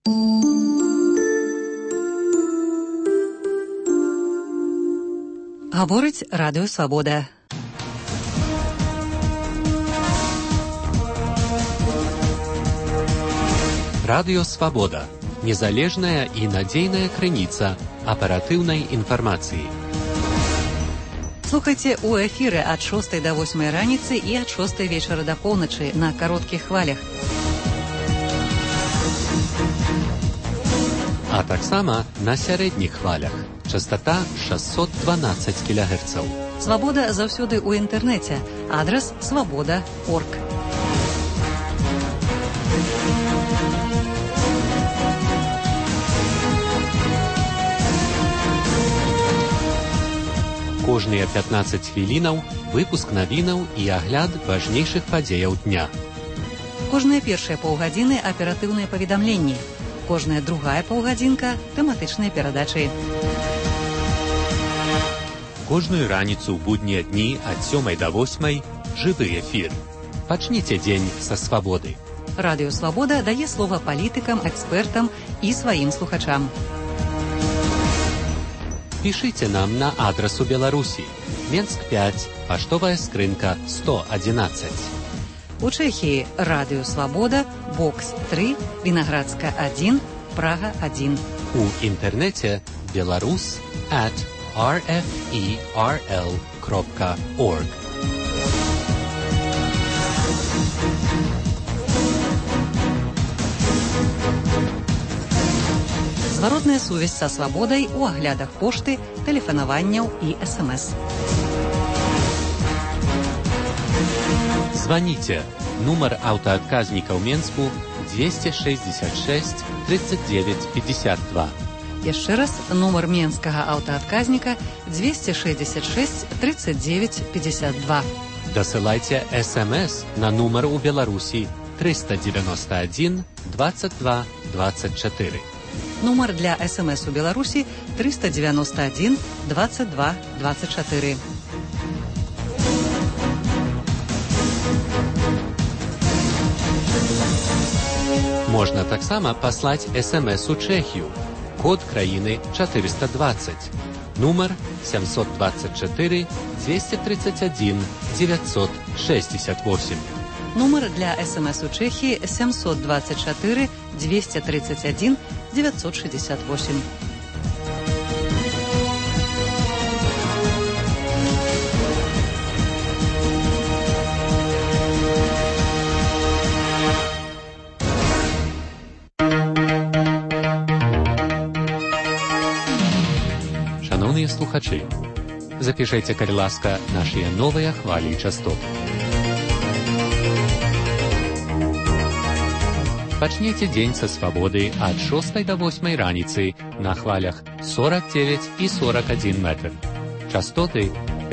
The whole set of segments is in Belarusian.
Гаворить Радіо Свобода. Радіо Свобода. Незалежная и надейная крыніца аперативной информации. Слухайте у эфиры от 6 до 8 раницы и от 6 вечера до полночи на коротких хвалях. А так само на сярэдніх хвалях. Частота 612 кГц. Свобода заўсёды ў інтэрнэце. Адрес свобода.орг. Кожныя 15 хвілінаў выпуск навінаў і агляд важнейшых падзеяў дня. Кожныя першыя паўгадзіны аператыўныя паведамленні. Кожная другая паўгадзінка тэматычныя перадачы. Кожную раніцу ў буднія дні ад 7 до 8 жывы эфір. Пачніце дзень са свабоды. Радіо Свобода дае слова палітыкам, экспертам і сваім слухачам. Пішыце нам на адрес у Беларусі. Менск 5, паштовая скрынка 111. У Чэхіі Радіо Свобода, Бокс 3, Вінаградска 1, Прага 1. У інтэрнэце belarus@rferl.org. Зваротная сувязь са свабодай у аглядах пошты, тэлефанаванняў і СМС. Звоните. Нумар аўтаадказніка ў Менску 266 39 52. Яшчэ раз, нумар менскага аўтаадказніка 266 39 52. Дасылайце СМС на нумар у Беларусі 391 22 24. Нумар для СМС у Беларусі 391 22 24. Можна таксама паслаць СМС у Чэхію. Код краіны 420. Нумар 724 231 968. Нумар для СМС у Чэхіі 724 231 968. Шановныя слухачы, запішайце, калі ласка, нашыя новыя хвалі і частоты. Пачніце дзень са свабоды ад 6 до 8 раніцы на хвалях 49 і 41 метр. Частоты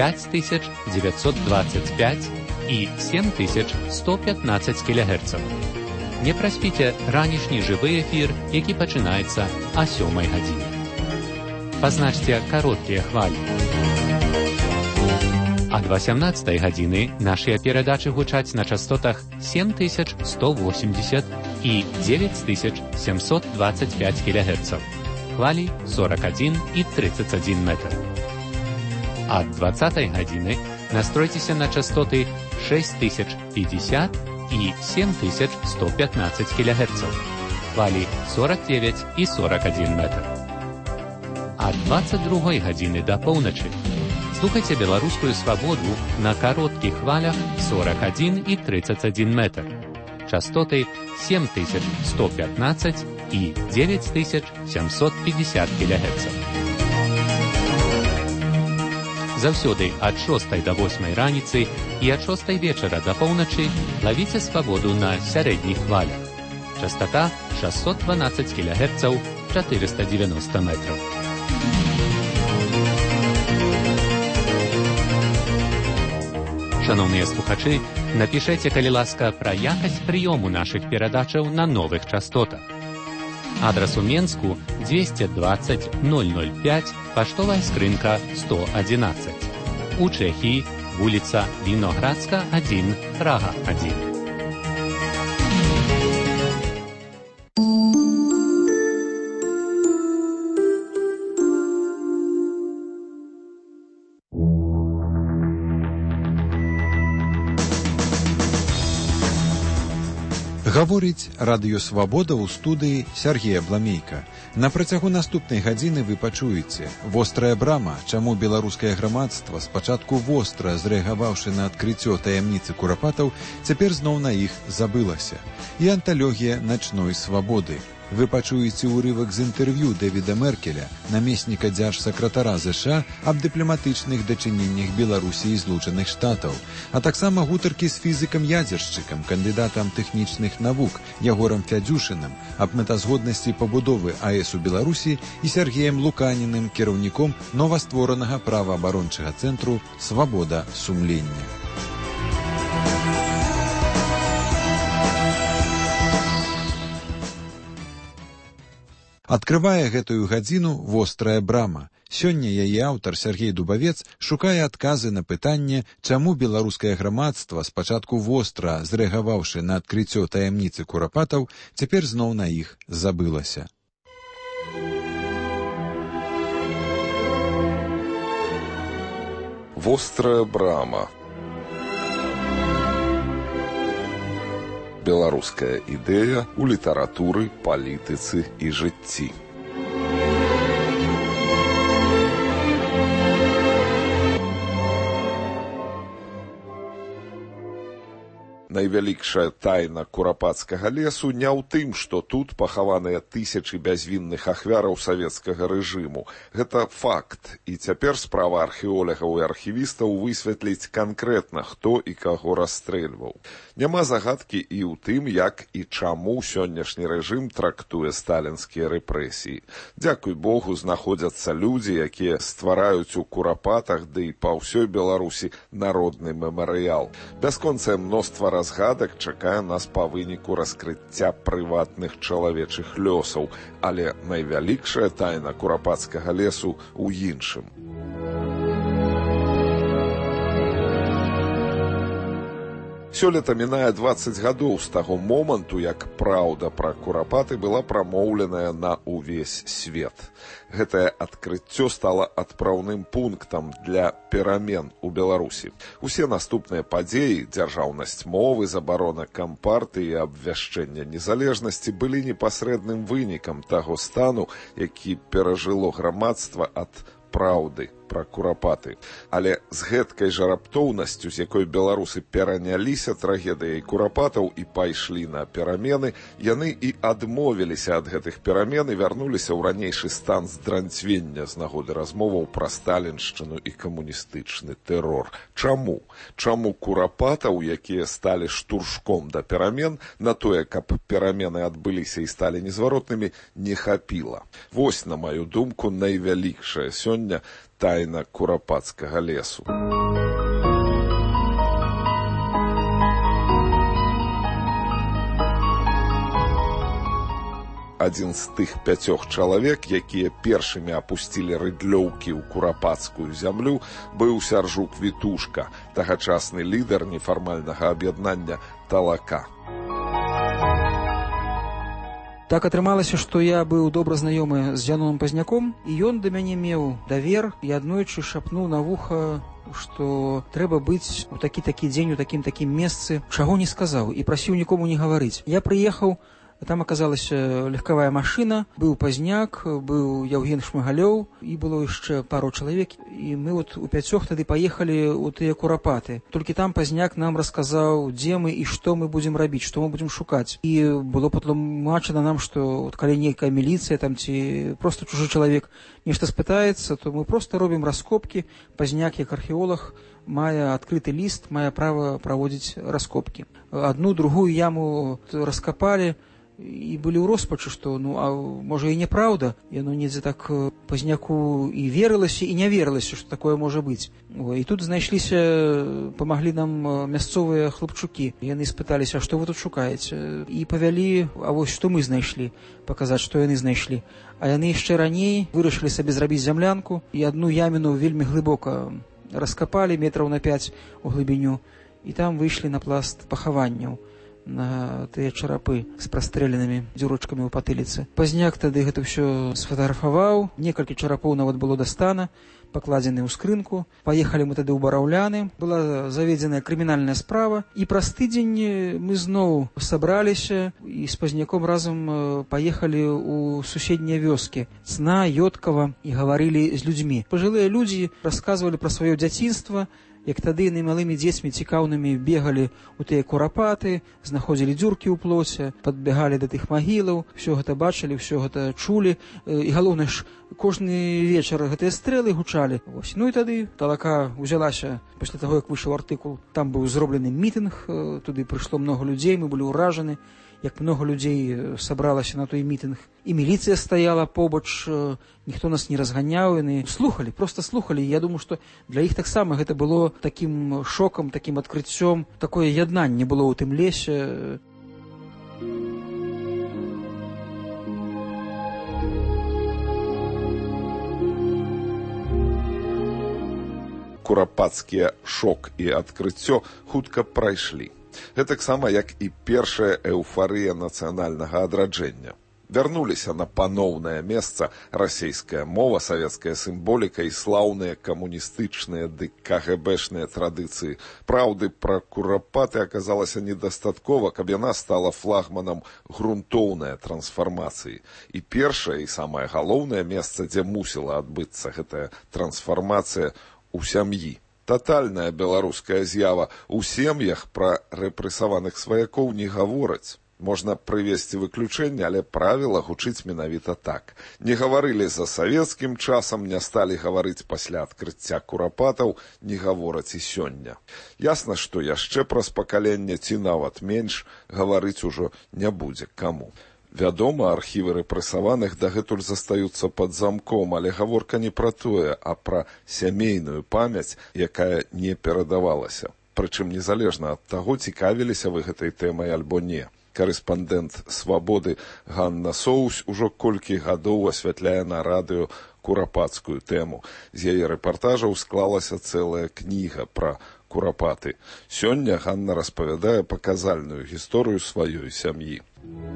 5925 і 7115 кГц. Не праспіце ранішні жывы эфір, які пачынаецца а 7 гадзіне. Пазначце кароткія хвалі. Ад 18 гадзіны нашыя перадачы гучаць на частотах 7180 і 9725 кГц. Хвалі 41 і 31 метр. Ад 20 гадзіны настройцеся на частоты 6050 і 7115 кГц. Хвалі 49 і 41 метр. Ад 22 гадзіны да поўначы слухайце беларускую свабоду на кароткіх хвалях 41 і 31 метр. Частоты 7115 і 9750 кГц. Заўсёды ад 6 до 8 раніцы і ад 6 вечара да поўначы лавіце свабоду на сярэдніх хвалях. Частота 612 кГц, 490 метров. Шановныя слухачы, напішайце, калі ласка, пра якасць прыёму нашых перадачаў на новых частотах. Адрес у Менску 220 005, паштовая скрынка 111. У Чэхіі вуліца Віноградска 1, Прага 1. Гаворыць радыёвабода ў студыі Сергея Бламейка. На працягу наступнай гадзіны вы пачуеце «Вострая брама», чаму беларускае грамадства, спачатку востра зрэагаваўшы на адкрыццё таямніцы курапатаў, цяпер зноў на іх забылася. І анталогія начной свабоды. Вы пачуеце ўрывак з інтэрв'ю Дэвіда Меркеля, намесніка дзяржсакратара ЗША, аб дыпламатычных дачыненнях Беларусі і Злучаных Штатаў, а таксама гутаркі з фізікам-ядзершчыкам, кандыдатам тэхнічных навук Ягорам Фядзюшыным, аб мэтазгоднасці пабудовы АЭС у Беларусі і Сергеем Луканіным, кіраўніком новастворанага праваабарончага цэнтру «Свабода сумлення». Адкрывае гэтую гадзіну «Вострая брама». Сёння яе аўтар Сергей Дубавец шукае адказы на пытанне, чаму беларускае грамадства, спачатку востра зрэагаваўшы на адкрыццё таямніцы курапатаў, цяпер зноў на іх забылася. Вострая брама. Беларуская ідэя ў літаратуры, палітыцы і жыцці. Найвялікшая тайна курапацкага лесу не ў тым, што тут пахаваныя тысячы бязвінных ахвяраў савецкага рэжыму. Гэта факт. І цяпер справа археолагаў і архівістаў высветліць канкрэтна, хто і каго расстрэльваў. Няма загадкі і ў тым, як і чаму сённяшні рэжым трактуе сталінскія рэпрэсіі. Дзякуй Богу, знаходзяцца людзі, якія ствараюць у курапатах, ды і па ўсёй Беларусі народны мемарыял. Бясконцае мноства разгадак чакае нас па выніку раскрыцця прыватных чалавечых лёсаў, але найвялікшая тайна курапацкага лесу ў іншым. Сёлета мінае 20 гадоў з таго моманту, як праўда пра курапаты была прамоўленая на ўвесь свет. Гэтае адкрыццё стала адпраўным пунктам для перамен у Беларусі. Усе наступныя падзеі, дзяржаўнасць мовы, забарона кампартыі і абвяшчэння незалежнасці былі непасрэдным вынікам таго стану, які перажыло грамадства ад праўды пра курапаты. Але з гэткай жа раптоўнасцю, з якой беларусы пераняліся трагедыяй курапатаў і пайшлі на перамены, яны і адмовіліся ад гэтых перамен і вярнуліся ў ранейшы стан здранцвення з нагоды размоваў пра сталіншчыну і камуністычны тэрор. Чаму? Чаму курапатаў, якія сталі штуршком да перамен, на тое, каб перамены адбыліся і сталі незваротнымі, не хапіла? Вось, на маю думку, найвялікшая сёння тайна курапацкага лесу. Адзін з тых 5 чалавек, якія першымі апусцілі рыдлёўкі ў курапацкую зямлю, быў Сяржук Вітушка, тагачасны лідар нефармальнага аб'яднання «Талака». Так атрымалася, што я быў добра знаёмы з Дзяноном Пазняком, і ён да мяне меў давер, і аднойчы шапнуў на вуха, што трэба быць у такі-такі дзень у такім-такім месцы, чаго не сказаў, і прасіў нікому не гаварыць. Я прыехаў, там аказалася легкавая машына, быў Пазняк, быў Яўген Шмыгалёў, і было яшчэ пару чалавек, і мы у 5 тады паехалі ў тыя курапаты. Толькі там Пазняк нам расказаў, дзе мы і што мы будзем рабіць, што мы будзем шукаць. І было патлумачана нам, што калі нейкая міліцыя там ці проста чужы чалавек нешта спытаецца, то мы проста робім раскопкі. Пазняк, як археолог, мае адкрыты ліст, мае права праводзіць раскопкі. Адну, другую яму раскапалі, і былі ў роспачы, што, а можа і няправда. Яно недзе так Пазняку і верылася, і не верылася, што такое можа быць. І тут знайшліся, памаглі нам мясцовыя хлапчукі. Яны спыталіся, што вы тут шукаеце? І павялі, а вось што мы знайшлі, паказаць, што яны знайшлі. А яны яшчэ раней вырашылі сабе зрабіць зямлянку, і адну яміну вельмі глыбока раскапалі, метраў на 5 у глыбіню, і там выйшлі на пласт пахаванняў. на тыя чарапы з прастрэленымі дзюрочкамі ў патыліцы. Пазняк тады гэта ўсё сфотаграфаваў, некалькі чарапоў нават было дастана, пакладзены ў скрынку. Паехалі мы тады ў Бараўляны, была заведзеная крымінальная справа, і праз тыдзень мы зноў сабраліся і з Пазняком разам паехалі ў суседнія вёскі Цна, Ёткава і гаварылі з людзьмі. Пажылыя людзі расказвалі пра сваё дзяцінства, як тады яны малымі дзецьмі цікаўнымі бегалі ў тыя курапаты, знаходзілі дзюркі ў плоце, падбягалі да тых магілаў, усё гэта бачылі, ўсё гэта чулі. І галоўнае ж, кожны вечар гэтыя стрэлы гучалі. Ну і тады талака ўзялася, пасля таго, як выйшаў артыкул. Там быў зроблены мітынг, туды прыйшло многа людзей, мы былі ўражаны, як многа людзей сабралася на той мітынг. І міліцыя стаяла побач, ніхто нас не разганяў, яны слухалі, проста слухалі. Я думаю, што для іх таксама гэта было такім шокам, такім адкрыццём, такое яднанне было ў тым лесе. Курапацкія шок і адкрыццё хутка прайшлі. Гэтаксама, як і першая эўфарыя нацыянальнага адраджэння. Вярнуліся на паноўнае месца расейская мова, савецкая сімволіка і слаўныя камуністычныя ды КГБшныя традыцыі. Праўды пра курапаты аказалася недастаткова, каб яна стала флагманам грунтоўнай трансфармацыі. І першае і самае галоўнае месца, дзе мусіла адбыцца гэтая трансфармацыя, у сям'і. Татальная беларуская з'ява. У сем'ях пра рэпрэсаваных сваякоў не гавораць. Можна прывесці выключэнне, але правіла гучыць менавіта так. Не гаварылі за савецкім часам, не сталі гаварыць пасля адкрыцця курапатаў, не гавораць і сёння. Ясна, што яшчэ праз пакаленне ці нават менш гаварыць ужо не будзе каму. Вядома, архівы рэпрэсаваных дагэтуль застаюцца пад замком, але гаворка не пра тое, а пра сямейную памяць, якая не перадавалася. Прычым незалежна ад таго, цікавіліся вы гэтай тэмай альбо не. Карэспандэнт «Свабоды» Ганна Соусь ужо колькі гадоў асвятляе на радыё курапацкую тэму. З яе рэпартажаў склалася цэлая кніга пра курапаты. Сёння Ганна распавядае паказальную гісторыю сваёй сям'і.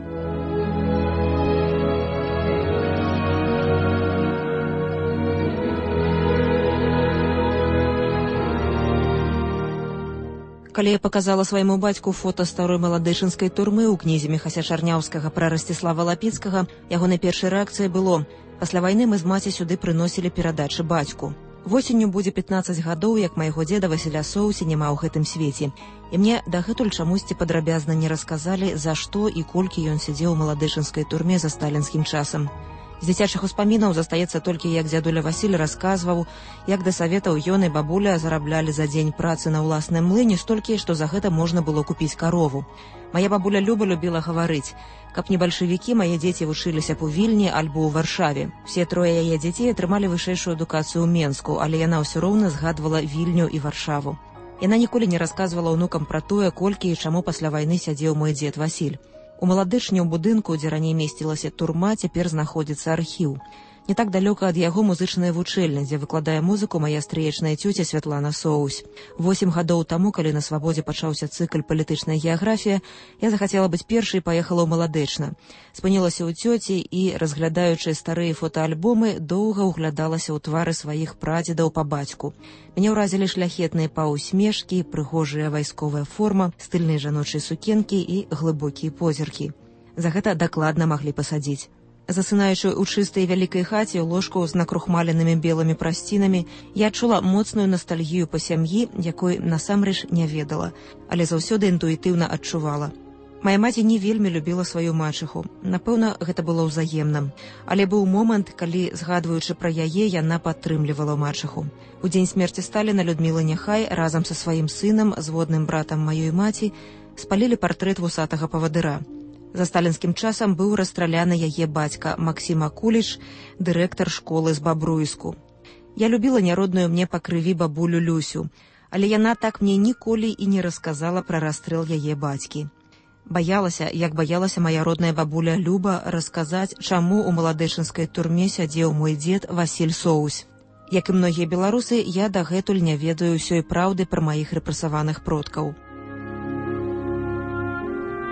Калі я паказала свайму бацьку фота старой маладэчынскай турмы ў кнізе Міхася Чарняўскага пра Расціслава Лапіцкага, ягонай першай рэакцыяй было: пасля вайны мы з маці сюды прыносілі перадачы бацьку. Восенню будзе 15 гадоў, як майго дзеда Васіля Соусі няма ў гэтым свеце. І мне дагэтуль чамусьці падрабязна не расказалі, за што і колькі ён сядзеў у маладэчынскай турме за сталінскім часам. З дзіцячых успамінаў застаецца толькі, як дзядуля Васіль расказваў, як да саветаў ён і бабуля зараблялі за дзень працы на ўласным млыне столькі, што за гэта можна было купіць карову. Мая бабуля Люба любіла гаварыць: каб не бальшавікі, мае дзеці вучыліся б у Вільні альбо ў Варшаве. Все трое яе дзяцей атрымалі вышэйшую адукацыю ў Менску, але яна ўсё роўна згадвала Вільню і Варшаву. Яна ніколі не расказвала ўнукам пра тое, колькі і чаму пасля вайны сядзеў мой дзед Васіль. У маладычні ў будынку, дзе раней месцілася турма, цяпер знаходзіцца архіў. Не так далёка ад яго музычная вучэльня, дзе выкладае музыку мая стрыечная цёця Святлана Соусь. 8 гадоў таму, калі на Свабодзе пачаўся цыкл «Палітычная геаграфія», я захацела быць першай і паехала ў Маладэчна. Спынілася ў цёці і, разглядаючы старыя фотаальбомы, доўга ўглядалася ў твары сваіх прадзедаў па бацьку. Мяне ўразілі шляхетныя паўсмешкі, прыгожая вайсковая форма, стыльныя жаночыя сукенкі і глыбокія позіркі. За гэта дакладна маглі пасадзіць. Засынаючы ў чыстай вялікай хаце ў ложку з накрухмаленымі белымі прасцінамі, я адчула моцную настальгію па сям'і, якой насамрэч не ведала, але заўсёды інтуітыўна адчувала. Мая маці не вельмі любіла сваю мачыху. Напэўна, гэта было ўзаемным. Але быў момант, калі, згадваючы пра яе, яна падтрымлівала мачыху. У дзень смерці Сталіна Людміла Няхай разам са сваім сынам, зводным братам маёй маці, спалілі партрэт вусатага павадыра. За сталінскім часам быў расстраляны яе бацька Максім Акуліч, дырэктар школы з Бабруйску. Я любіла няродную мне па крыві бабулю Люсю, але яна так мне ніколі і не расказала пра расстрэл яе бацькі. Баялася, як баялася мая родная бабуля Люба, расказаць, чаму ў маладэчынскай турме сядзеў мой дзед Васіль Соусь. Як і многія беларусы, я дагэтуль не ведаю ўсёй праўды пра маіх рэпрэсаваных продкаў.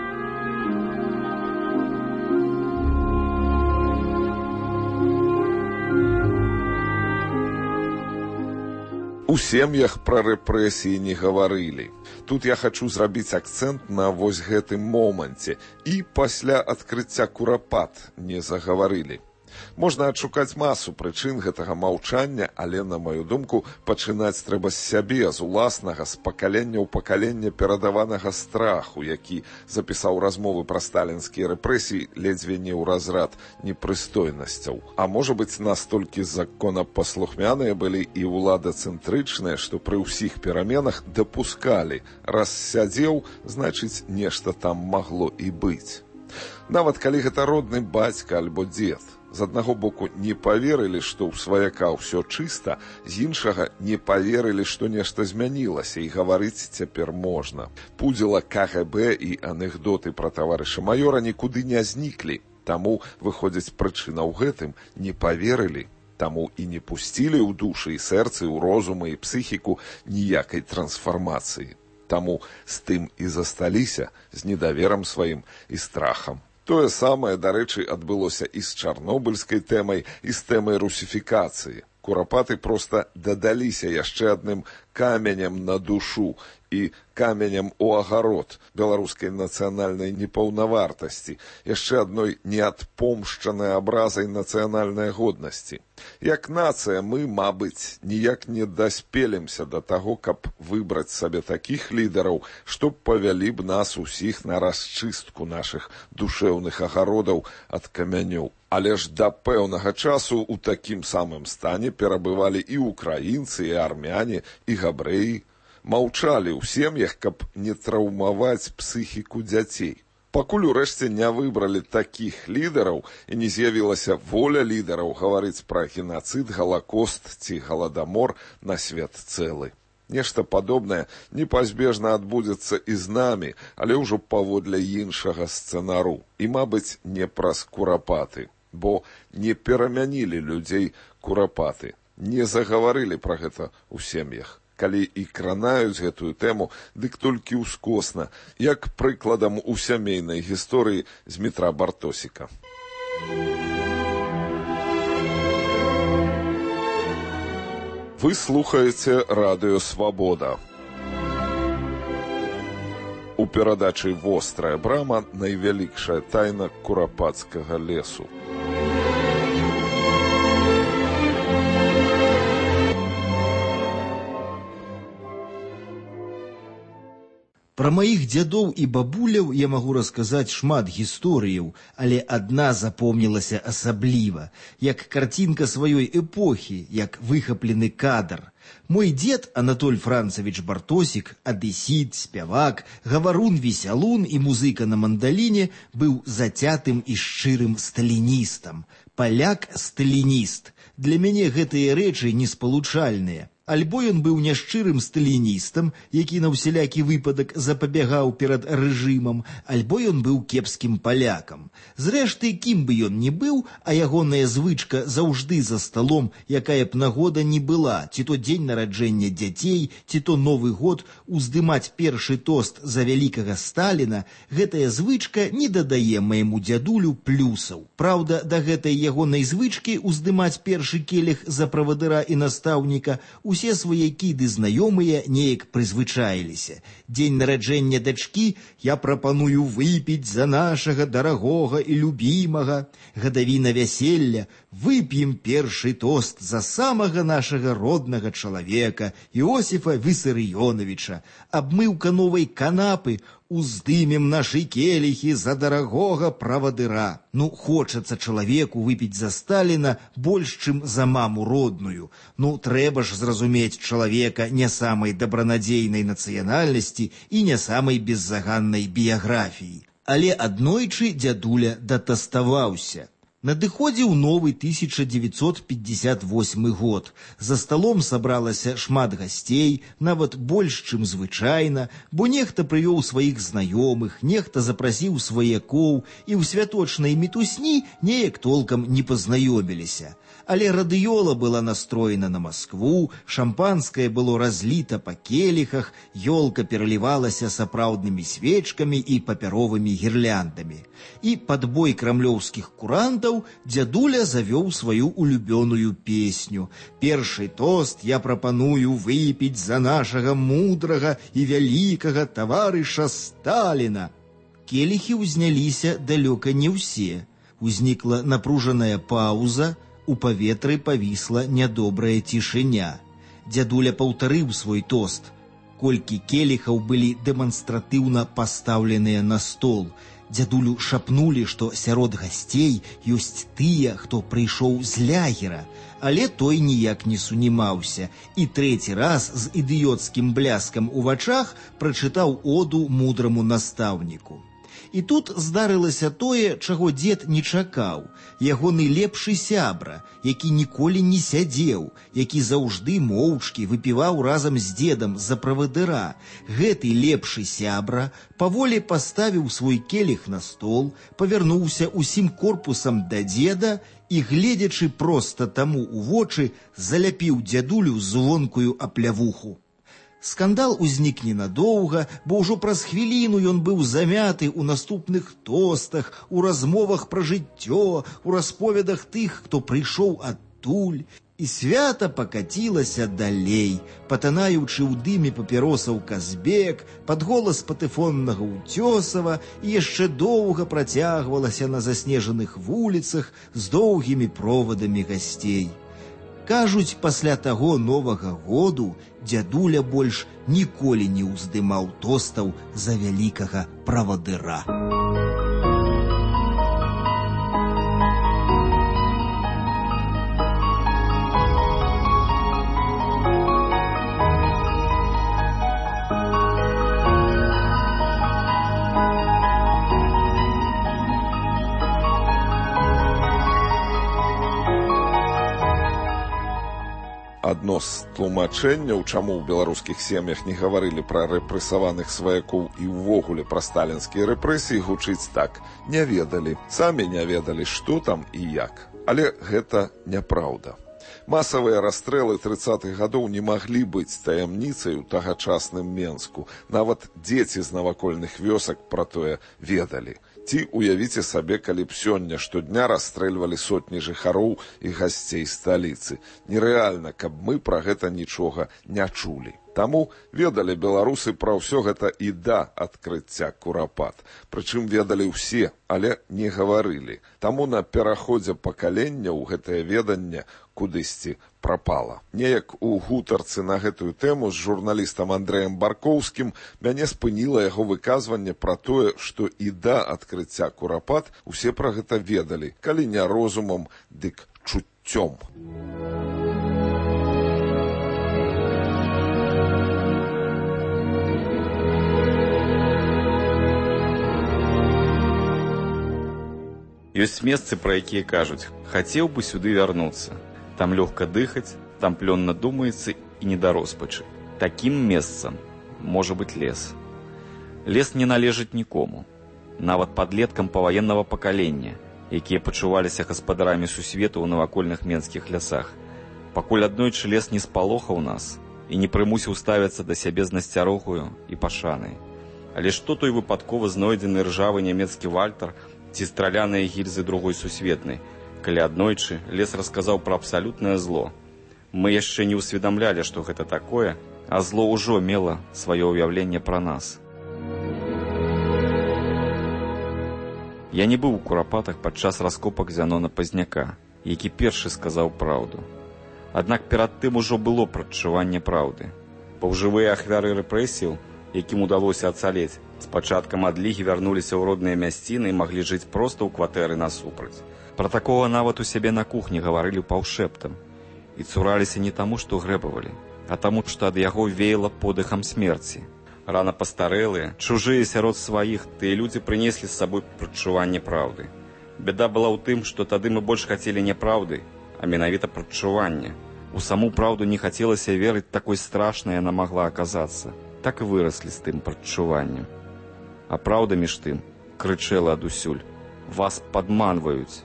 У сем'ях пра рэпрэсіі не гаварылі. Тут я хачу зрабіць акцэнт на вось гэтым моманце. І пасля адкрыцця курапат не загаварылі. Можна адшукаць масу прычын гэтага маўчання, але, на маю думку, пачынаць трэба з сябе, з уласнага, з пакалення ў пакаленне перадаванага страху, які запісаў размовы пра сталінскія рэпрэсіі ледзьве не ў разрад непрыстойнасцяў. А можа быць, настолькі законапаслухмяныя былі і ўладацэнтрычныя, што пры ўсіх пераменах дапускалі. Раз сядзеў, значыць, нешта там магло і быць. Нават калі гэта родны бацька альбо дзед. З аднаго боку не паверылі, што ў сваяка ўсё чыста, з іншага не паверылі, што нешта змянілася, і гаварыць цяпер можна. Пудзіла КГБ і анекдоты пра таварыша маёра нікуды не зніклі. Таму, выходзіць, прычына ў гэтым, не паверылі. Таму і не пусцілі ў душы і сэрцы, ў розумы і псіхіку ніякай трансфармацыі. Таму з тым і засталіся, з недаверам сваім і страхам. Тое самае, дарэчы, адбылося і з чарнобыльскай тэмай, і з тэмай русіфікацыі. Курапаты проста дадаліся яшчэ адным каменем на душу і каменем у агарод беларускай нацыянальнай непаўнавартасці, яшчэ адной неадпомшчанай абразай нацыянальнай годнасці. Як нацыя мы, мабыць, ніяк не даспелімся да таго, каб выбраць сабе такіх лідараў, што павялі б нас усіх на расчыстку нашых душэўных агародаў ад камянёў. Але ж да пэўнага часу ў такім самым стане перабывалі і украінцы, і армяне, і габрэі. Маўчалі ў сем'ях, каб не траўмаваць псіхіку дзяцей. Пакуль урэшце не выбралі такіх лідараў і не з'явілася воля лідараў гаварыць пра генацыд, галакост ці галадамор на свет цэлы. Нешта падобнае непазбежна адбудзецца і з намі, але ўжо паводле іншага сцэнару. І, мабыць, не праз курапаты, бо не перамянілі людзей курапаты, не загаварылі пра гэта ў сем'ях. Калі і кранаюць гэтую тэму, дык толькі ўскосна, як прыкладам у сямейнай гісторыі з Дмітра Бартосіка. Вы слухаеце радыё «Свабода». У перадачы «Вострая брама» найвялікшая тайна курапацкага лесу. Пра маіх дзядоў і бабуляў я магу расказаць шмат гісторыяў, але адна запомнілася асабліва, як карцінка сваёй эпохі, як выхаплены кадр. Мой дзед Анатоль Францавіч Бартосік, адэсіт, спявак, гаварун-весялун і музыка на мандаліне, быў зацятым і шчырым сталіністам. Паляк-сталініст. Для мяне гэтыя рэчы неспалучальныя. Альбо ён быў няшчырым сталіністам, які на ўсялякі выпадак запабягаў перад рэжымам, альбо ён быў кепскім палякам. Зрэшты, кім бы ён ні быў, а ягоная звычка заўжды за сталом, якая б нагода ні была, ці то дзень нараджэння дзяцей, ці то Новы год, уздымаць першы тост за вялікага Сталіна, гэтая звычка не дадае майму дзядулю плюсаў. Праўда, да гэтай ягонай звычкі уздымаць першы келіх за правадыра і настаўніка усе сваякі ды знаёмыя неяк прызвычаіліся. Дзень нараджэння дачкі я прапаную выпіць за нашага дарагога і любімага. Гадавіна вяселля, вып'ем першы тост за самага нашага роднага чалавека, Іосіфа Вісарыёнавіча. Абмыўка новай канапы, уздымем нашы келіхі за дарагога правадыра. Ну, хочацца чалавеку выпіць за Сталіна больш, чым за маму родную. Ну, трэба ж зразумець чалавека не самай дабранадзейнай нацыянальнасці і не самай беззаганнай біяграфіі. Але аднойчы дзядуля датаставаўся. Надыходзіў новы 1958 год. За сталом сабралася шмат гасцей, нават больш, чым звычайна, бо нехта прывёў сваіх знаёмых, нехта запрасіў сваякоў, і ў святочнай мітусні неяк толкам не пазнаёміліся. Але радыёла была настроена на Маскву, шампанскае было разліта па келіхах, ёлка пералівалася сапраўднымі свечкамі і папяровымі гірляндамі. І пад бой крамлёўскіх курантаў тостаў дзядуля завёў сваю улюбёную песню. Першы тост я прапаную выпіць за нашага мудрага і вялікага таварыша Сталіна. Келіхі ўзняліся далёка не ўсе. Узнікла напружаная паўза, у паветры павісла нядобрая цішыня. Дзядуля паўтарыў свой тост. Колькі келіхаў былі дэманстратыўна пастаўленыя на стол. Дзядулю шапнулі, што сярод гасцей ёсць тыя, хто прыйшоў з лягера, але той ніяк не сунімаўся і трэці раз з ідыёцкім бляскам у вачах прачытаў оду мудраму настаўніку. І тут здарылася тое, чаго дзед не чакаў. Ягоны лепшы сябра, які ніколі не сядзеў, які заўжды моўчкі выпіваў разам з дзедам за правадыра. Гэты лепшы сябра паволі паставіў свой келіх на стол, павярнуўся усім корпусам да дзеда і, гледзячы проста таму ў вочы, заляпіў дзядулю звонкую аплявуху. Скандал узнік ненадоўга, бо ўжо праз хвіліну ён быў замяты ў наступных тостах, у размовах пра жыццё, у расповедах тых, хто прыйшоў адтуль. І свята пакацілася далей, патанаючы ў дыме папіросаў Казбек, пад голас патэфоннага Уцёсава, і яшчэ доўга працягвалася на заснежаных вуліцах з доўгімі провадамі гасцей. Кажуць, пасля таго новага году дзядуля больш ніколі не ўздымаў тостаў за вялікага правадыра. Адно з тлумачэнняў, чаму ў беларускіх сем'ях не гаварылі пра рэпрэсаваных сваякоў і ўвогуле пра сталінскія рэпрэсіі, гучыць так: не ведалі, самі не ведалі, што там і як. Але гэта няпраўда. Масавыя расстрэлы 30-х гадоў не маглі быць таямніцай у тагачасным Менску. Нават дзеці з навакольных вёсак пра тое ведалі. Ці уявіце сабе, калі б сёння штодня расстрэльвалі сотні жыхароў і гасцей сталіцы. Нерэальна, каб мы пра гэта нічога не чулі. Таму ведалі беларусы пра ўсё гэта і да адкрыцця Курапат. Прычым ведалі ўсе, але не гаварылі. Таму на пераходзе пакаленняў гэтае веданне кудысьці прапала. Неяк у гутарцы на гэтую тэму з журналістам Андрэем Баркоўскім мяне спыніла яго выказванне пра тое, што і да адкрыцця Курапат усе пра гэта ведалі, калі не розумам, дык чуццём. Ёсць месцы, пра якія кажуць: хацеў бы сюды вярнуцца. Там лёгка дыхаць, там плённа думаецца і не да роспачы. Такім месцам можа быць лес. Лес не належыць нікому, нават падлеткам паваеннага пакалення, якія пачуваліся гаспадарамі сусвету ў навакольных менскіх лясах. Пакуль аднойчы лес не спалохаў нас і не прымусіў ставіцца да сябе з насцярогаю і пашанай. Але што той выпадкова знойдзены ржавы нямецкі вальтар ці страляныя гільзы другой сусветнай, калі аднойчы лес расказаў пра абсалютнае зло. Мы яшчэ не ўсведамлялі, што гэта такое, а зло ўжо мела сваё ўяўленне пра нас. Я не быў у Курапатах падчас раскопак Зянона Пазняка, які першы сказаў праўду. Аднак перад тым ужо было прадчуванне праўды. Паўжывыя ахвяры рэпрэсіяў, якім удалося ацалець, з пачаткам адлігі вярнуліся ў родныя мясціны і маглі жыць проста ў кватэры насупраць. Пра такога нават у сябе на кухні гаварылі паўшэптам і цураліся не таму, што грэбавалі, а таму, што ад яго веяла подыхам смерці. Рана пастарэлыя, чужыя сярод сваіх, тыя людзі прынеслі з сабой прадчуванне праўды. Бяда была ў тым, што тады мы больш хацелі не праўды, а менавіта прадчування. У саму праўду не хацелася верыць, такой страшнай яна магла аказацца. Так і выраслі з тым прадчуваннем. А праўда між тым крычэла адусюль: вас падманваюць.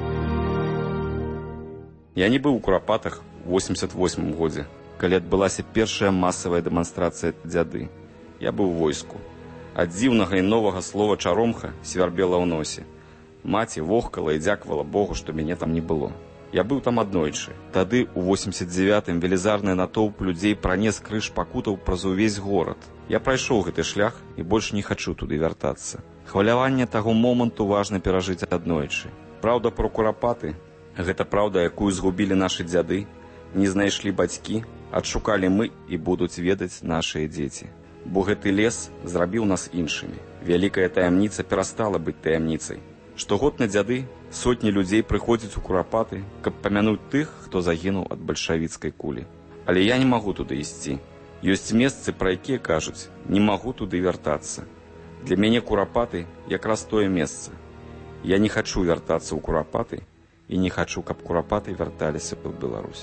Я не быў у Курапатах у 88 годзе, калі адбылася першая масавая дэманстрацыя дзяды. Я быў у войску. Ад дзіўнага і новага слова «чаромха» свярбела ў носе. Маці вохкала і дзякавала Богу, што мяне там не было. Я быў там аднойчы. Тады, у 89-м, велізарны натоўп людзей пранес крыж пакутаў праз увесь горад. Я прайшоў гэты шлях і больш не хачу туды вяртацца. Хваляванне таго моманту важна перажыць аднойчы. Праўда пра курапаты – гэта праўда, якую згубілі нашы дзяды, не знайшлі бацькі, адшукалі мы і будуць ведаць нашыя дзеці. Бо гэты лес зрабіў нас іншымі. Вялікая таямніца перастала быць таямніцай. Штогод на дзяды сотні людзей прыходзяць у курапаты, каб памянуць тых, хто загінуў ад бальшавіцкай кулі. Але я не магу туды ісці. Ёсць месцы, пра якія кажуць, не магу туды вяртацца. Для мяне курапаты якраз тое месца. Я не хачу вяртацца ў курапаты і не хачу, каб курапаты вярталіся ў Беларусь.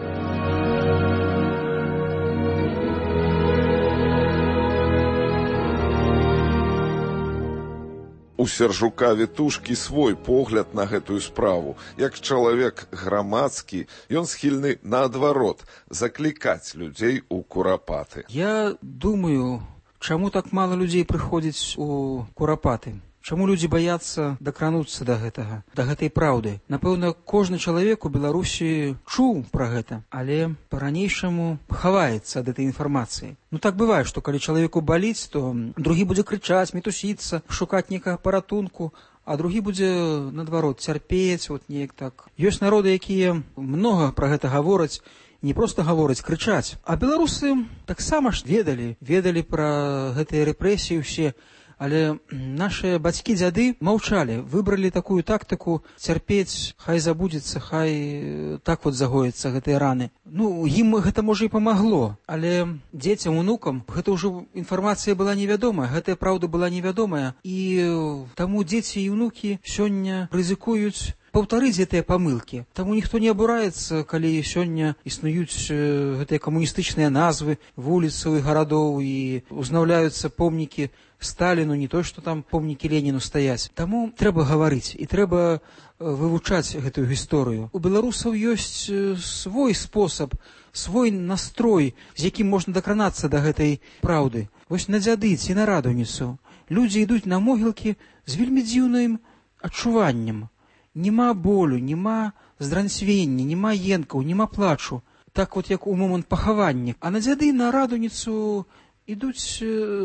У Сержука Вітушкі свой погляд на гэтую справу. Як чалавек грамадскі, ён схільны наадварот заклікаць людзей у курапаты. Я думаю, чаму так мала людзей прыходзіць у курапаты? Чаму людзі баяцца дакрануцца да гэтага, да гэтай праўды? Напэўна, кожны чалавек у Беларусі чуў пра гэта, але па-ранейшаму хаваецца ад этой інфармацыі. Ну так бывае, што калі чалавеку баліць, то другі будзе крычаць, мітусіцца, шукаць некага паратунку, а другі будзе, наадварот, цярпець, вот неяк так. Ёсць народы, якія многа пра гэта гавораць, не проста гавораць, крычаць. А беларусы таксама ж ведалі пра гэтыя рэпрэсіі ўсе, але нашыя бацькі-дзяды маўчалі, выбралі такую тактыку цярпець, хай забудзецца, хай так вот загояцца гэтыя раны. Ну, ім гэта, можа, і памагло, але дзецям, унукам гэта ўжо інфармацыя была невядомая, гэтая праўда была невядомая, і таму дзеці і ўнукі сёння рызыкуюць паўтарыць гэтыя памылкі. Таму ніхто не абураецца, калі сёння існуюць гэтыя камуністычныя назвы вуліцаў і гарадоў і узнаўляюцца помнікі Сталіну, не то, што там помнікі Леніну стаяць. Таму трэба гаварыць і трэба вывучаць гэтую гісторыю. У беларусаў ёсць свой спосаб, свой настрой, з якім можна дакранацца да гэтай праўды. Вось на дзяды ці на радуніцу людзі ідуць на могілкі з вельмі дзіўным адчуваннем. Нема болю, нема здранцвення, нема енкаў, нема плачу. Так вот, як у момант пахавання. А на дзяды на радуніцу ідуць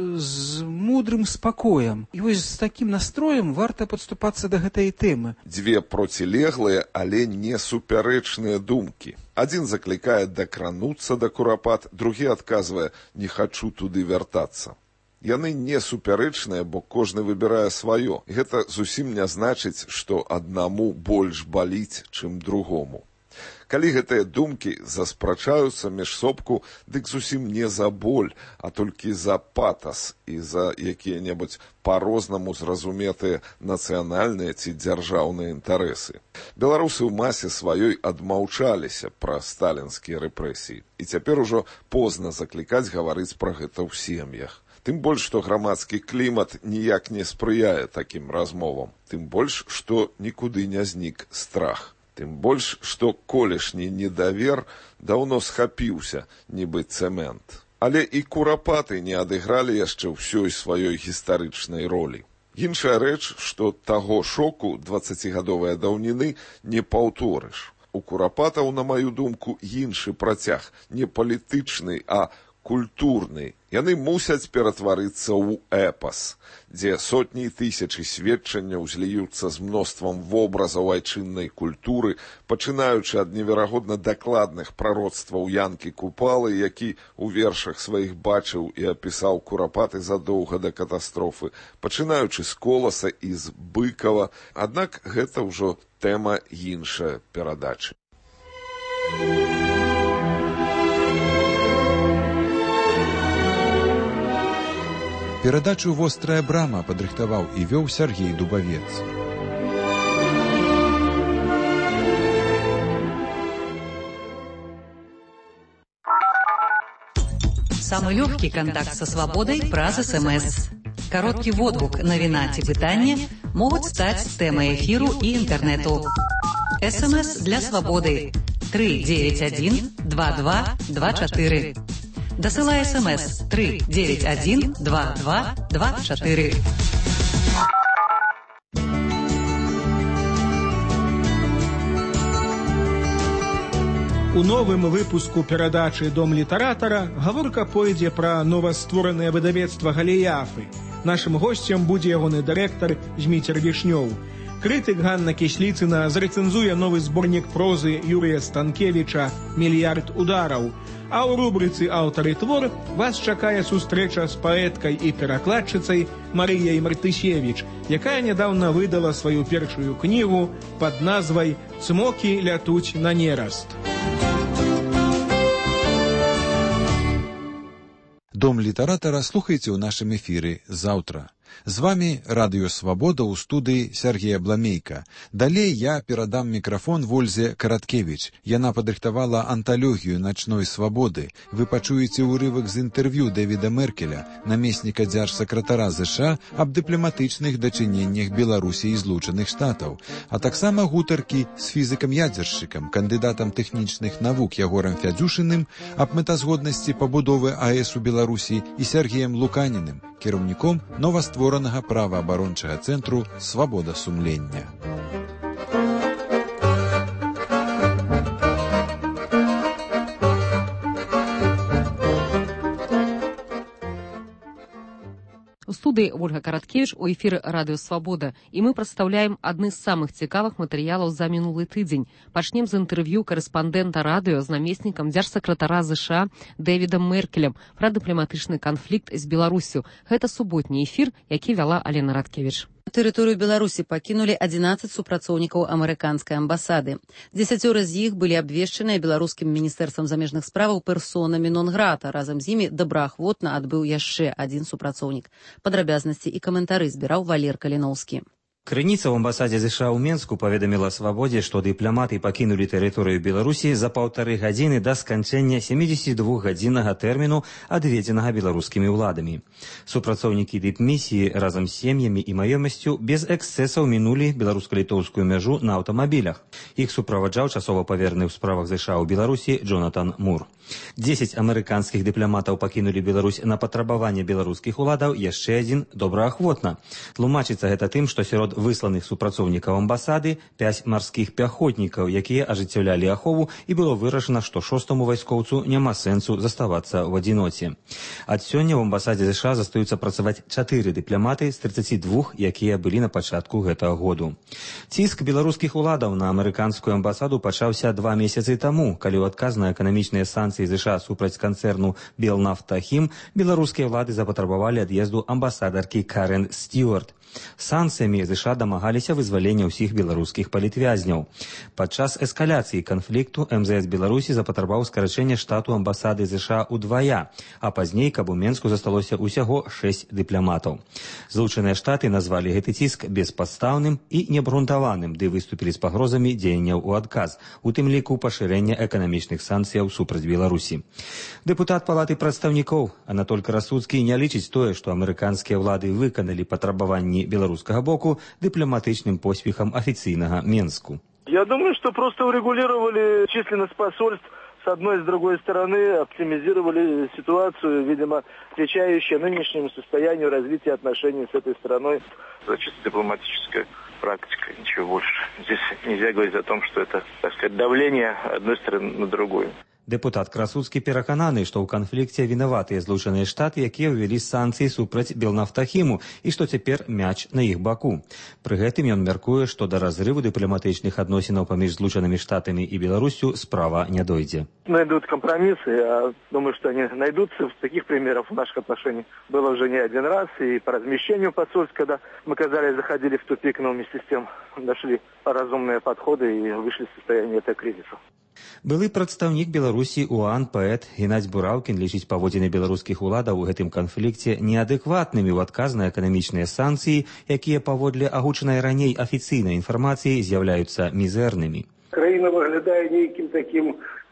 з мудрым спакоем. І вось з такім настроем варта падступацца да гэтай тэмы. Дзве процілеглыя, але не супярэчныя думкі. Адзін заклікае дакрануцца да курапат, другі адказвае «не хачу туды вяртацца». Яны не супярэчныя, бо кожны выбірае сваё. Гэта зусім не значыць, што аднаму больш баліць, чым другому. Калі гэтыя думкі заспрачаюцца між собку, дык зусім не за боль, а толькі за патас і за якія-небудзь па-рознаму зразуметыя нацыянальныя ці дзяржаўныя інтарэсы. Беларусы ў масе сваёй адмаўчаліся пра сталінскія рэпрэсіі, і цяпер ужо позна заклікаць гаварыць пра гэта ў сем'ях. Тым больш, што грамадскі клімат ніяк не спрыяе такім размовам. Тым больш, што нікуды не знік страх. Тым больш, што колішні недавер даўно схапіўся, нібы цэмент. Але і курапаты не адыгралі яшчэ ўсёй сваёй гістарычнай ролі. Іншая рэч, што таго шоку 20гадовай даўніны не паўторыш. У курапатаў, на маю думку, іншы працяг, не палітычны, а культурны. Яны мусяць ператварыцца ў эпас, дзе сотні і тысячы сведчанняў зліюцца з мноствам вобразаў айчыннай культуры, пачынаючы ад неверагодна дакладных прароцтваў Янкі Купалы, які ў вершах сваіх бачыў і апісаў курапаты задоўга да катастрофы, пачынаючы з Коласа і з Быкава. Аднак гэта ўжо тэма іншая перадачы. Перадачу «Вострая брама» падрыхтаваў і вёў Сергей Дубавец. Самый легкий контакт со свободой праз СМС. Короткий водгук, навіна ці пытанне могуць стаць тэмай эфіру і інтэрнэту. СМС для свободы 391 2224. Дасылай СМС 391 2224. У новым выпуску перадачы «Дом літаратара» гаворка пойдзе пра новастворанае выдавецтва «Галіяфы». Нашым госцем будзе ягоны дырэктар Зміцер Вішнёў. Крытык Ганна Кісліцына зрэцэнзуе новы зборнік прозы Юрыя Станкевіча «Мільярд удараў». А ў рубрыцы «Аўтар і твор» вас чакае сустрэча з паэткай і перакладчыцай Марыяй Мартысевіч, якая нядаўна выдала сваю першую кнігу пад назвай «Цмокі лятуць на нераст». Дом літаратара слухайце ў нашым эфіры заўтра. З вами Радыё Свабода ў студыі Сергея Бламейка. Далей я перадам мікрафон Вользе Караткевіч. Яна падрыхтавала анталогію начной свабоды. Вы пачуеце ўрывак з інтэрв'ю Дэвіда Меркеля, намесніка дзяржсакратара ЗША, аб дыпламатычных дачыненнях Беларусі і Злучаных Штатаў, а таксама гутаркі з фізікам-ядзершчыкам, кандыдатам тэхнічных навук Ягорам Фядзюшыным аб мэтазгоднасці пабудовы АЭС у Беларусі і Сергеем Луканіным, кіраўніком новастворанага праваабарончага цэнтру «Свабода сумлення». У студии Ольга Караткевич, у эфире «Радио Свобода», и мы представляем одни из самых цікавых материалов за минулый тыдзень. Пачнем з интервью корреспондента радио з намеснікам дзяржсакратара ЗША Дэвідам Меркелем пра дыпламатычны канфлікт з Беларусю. Гэта суботні эфир, які вяла Алена Радкевич. Тэрыторыю Беларусі пакінулі 11 супрацоўнікаў амерыканскай амбасады. 10 з іх былі абвешчаныя беларускім міністэрствам замежных справаў персонамі нон-грата. Разам з імі добраахвотна адбыў яшчэ адзін супрацоўнік. Падрабязнасці і каментары збіраў Валер Каліноўскі. Крыніца ў амбасадзе ЗША ў Менску паведаміла Свабодзе, што дыпламаты пакінулі тэрыторыю Беларусі за 1,5 гадзіны да сканчэння 72-гадзіннага тэрміну, адведзенага беларускімі ўладамі. Супрацоўнікі дыпмісіі разам з сем'ямі і маёмасцю без эксцэсаў мінулі беларуска-літоўскую мяжу на аўтамабілях. Іх суправаджаў часова павераны ў справах ЗША ў Беларусі Джонатан Мур. 10 амерыканскіх дыпламатаў пакінулі Беларусь на патрабаванне беларускіх уладаў, яшчэ адзін добраахвотна. Тлумачыцца гэта тым, што сярод высланых супрацоўнікаў амбасады 5 марскіх пяхотнікаў, якія ажыццяўлялі ахову, і было вырашана, што 6-му вайскоўцу няма сэнсу заставацца ў адзіноце. Ад сёння ў амбасадзе ЗША застаюцца працаваць 4 дыпламаты з 32, якія былі на пачатку гэтага году. Ціск беларускіх уладаў на амерыканскую амбасаду пачаўся 2 месяцы таму, калі ў адказ на эканамічныя санкцыі ЗША супраць канцэрну «Белнафтахім» беларускія ўлады запатрабавалі ад'езду амбасадаркі Карен Стюарт. Санкцыямі ЗША дамагаліся вызвалення ўсіх беларускіх палітвязняў. Падчас эскаляцыі канфлікту МЗС Беларусі запатрабаваў скарачэння штату амбасады ЗША ўдвая, а пазней, каб у Менску засталося ўсяго 6 дыпламатаў. Злучаныя Штаты назвалі гэты ціск беспадстаўным і неабгрунтаваным, ды выступілі з пагрозамі дзеянняў у адказ, у тым ліку пашырэння эканамічных санкцыяў супраць Беларусі. Дэпутат Палаты прадстаўнікоў Анатоль Красуцкі не лічыць тое, што амерыканскія ўлады выканалі патрабаванні белорусского боку дипломатичным поспехом официального Менску. Я думаю, что просто урегулировали численность посольств с одной и с другой стороны, оптимизировали ситуацию, видимо, отвечающую нынешнему состоянию развития отношений с этой страной. Это чисто дипломатическая практика, ничего больше. Здесь нельзя говорить о том, что это, так сказать, давление одной стороны на другую. Дэпутат Красуцкі перакананы, што ў канфлікце вінаватыя Злучаныя Штаты, якія ўвялі санкцыі супраць Белнафтахіму, і што цяпер мяч на іх баку. Пры гэтым ён мяркуе, што да разрыву дыпламатычных адносінаў паміж Злучанымі Штатамі і Беларусью справа не дойдзе. Найдут компромиссы, я думаю, что они найдутся. Таких примеров в наших отношениях было уже не один раз. И по размещению посольств, когда мы, казалось, заходили в тупик, но вместе с тем нашли разумные подходы и вышли из состояния этого кризиса. Былы прадстаўнік Беларусі УАН паэт Геннадзь Бураўкін лічыць паводзіны беларускіх уладаў у гэтым канфлікце неадэкватнымі ў адказ на эканамічныя санкцыі, якія паводле агучанай раней афіцыйнай інфармацыі з'яўляюцца мізэрнымі. Краіна выглядае нейкім такім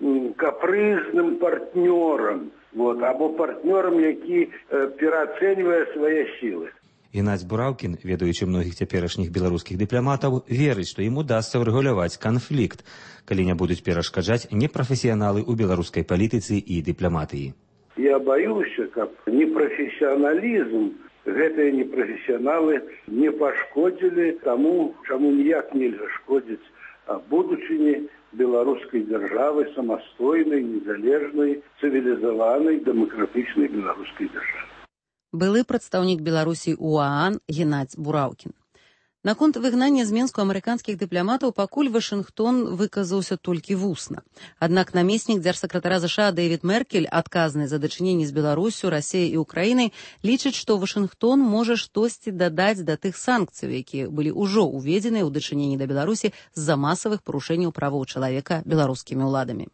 капрызным партнёрам, або партнёрам, які пераацэньвае свае сілы. Геннадзь Бураўкін, ведаючы многіх цяперашніх беларускіх дыпламатаў, верыць, што ім удасца ўрэгуляваць канфлікт, калі не будуць перашкаджаць непрафесіяналы ў беларускай палітыцы і дыпламатыі. Я баюся, каб непрафесіяналізм, гэтыя непрафесіяналы не пашкодзілі таму, чаму ніяк нельга шкодзіць о будучыні беларускай дзяржавы, самастойнай, незалежнай, цывілізаванай, дэмакратычнай беларускай дзяржавы. Былы прадстаўнік Беларусі ў ААН Геннадзь Бураўкін. Наконт выгнання з Менску амерыканскіх дыпламатаў пакуль Вашынгтон выказаўся толькі вусна. Аднак намеснік дзяржсакратара ЗША Дэвід Меркель, адказны за дачыненні з Беларуссю, Расіяй і Украінай, лічыць, што Вашынгтон можа штосьці дадаць да тых санкцыяў, якія былі ўжо ўведзеныя ў дачыненні да Беларусі з-за масавых парушэнняў правоў чалавека беларускімі ўладамі.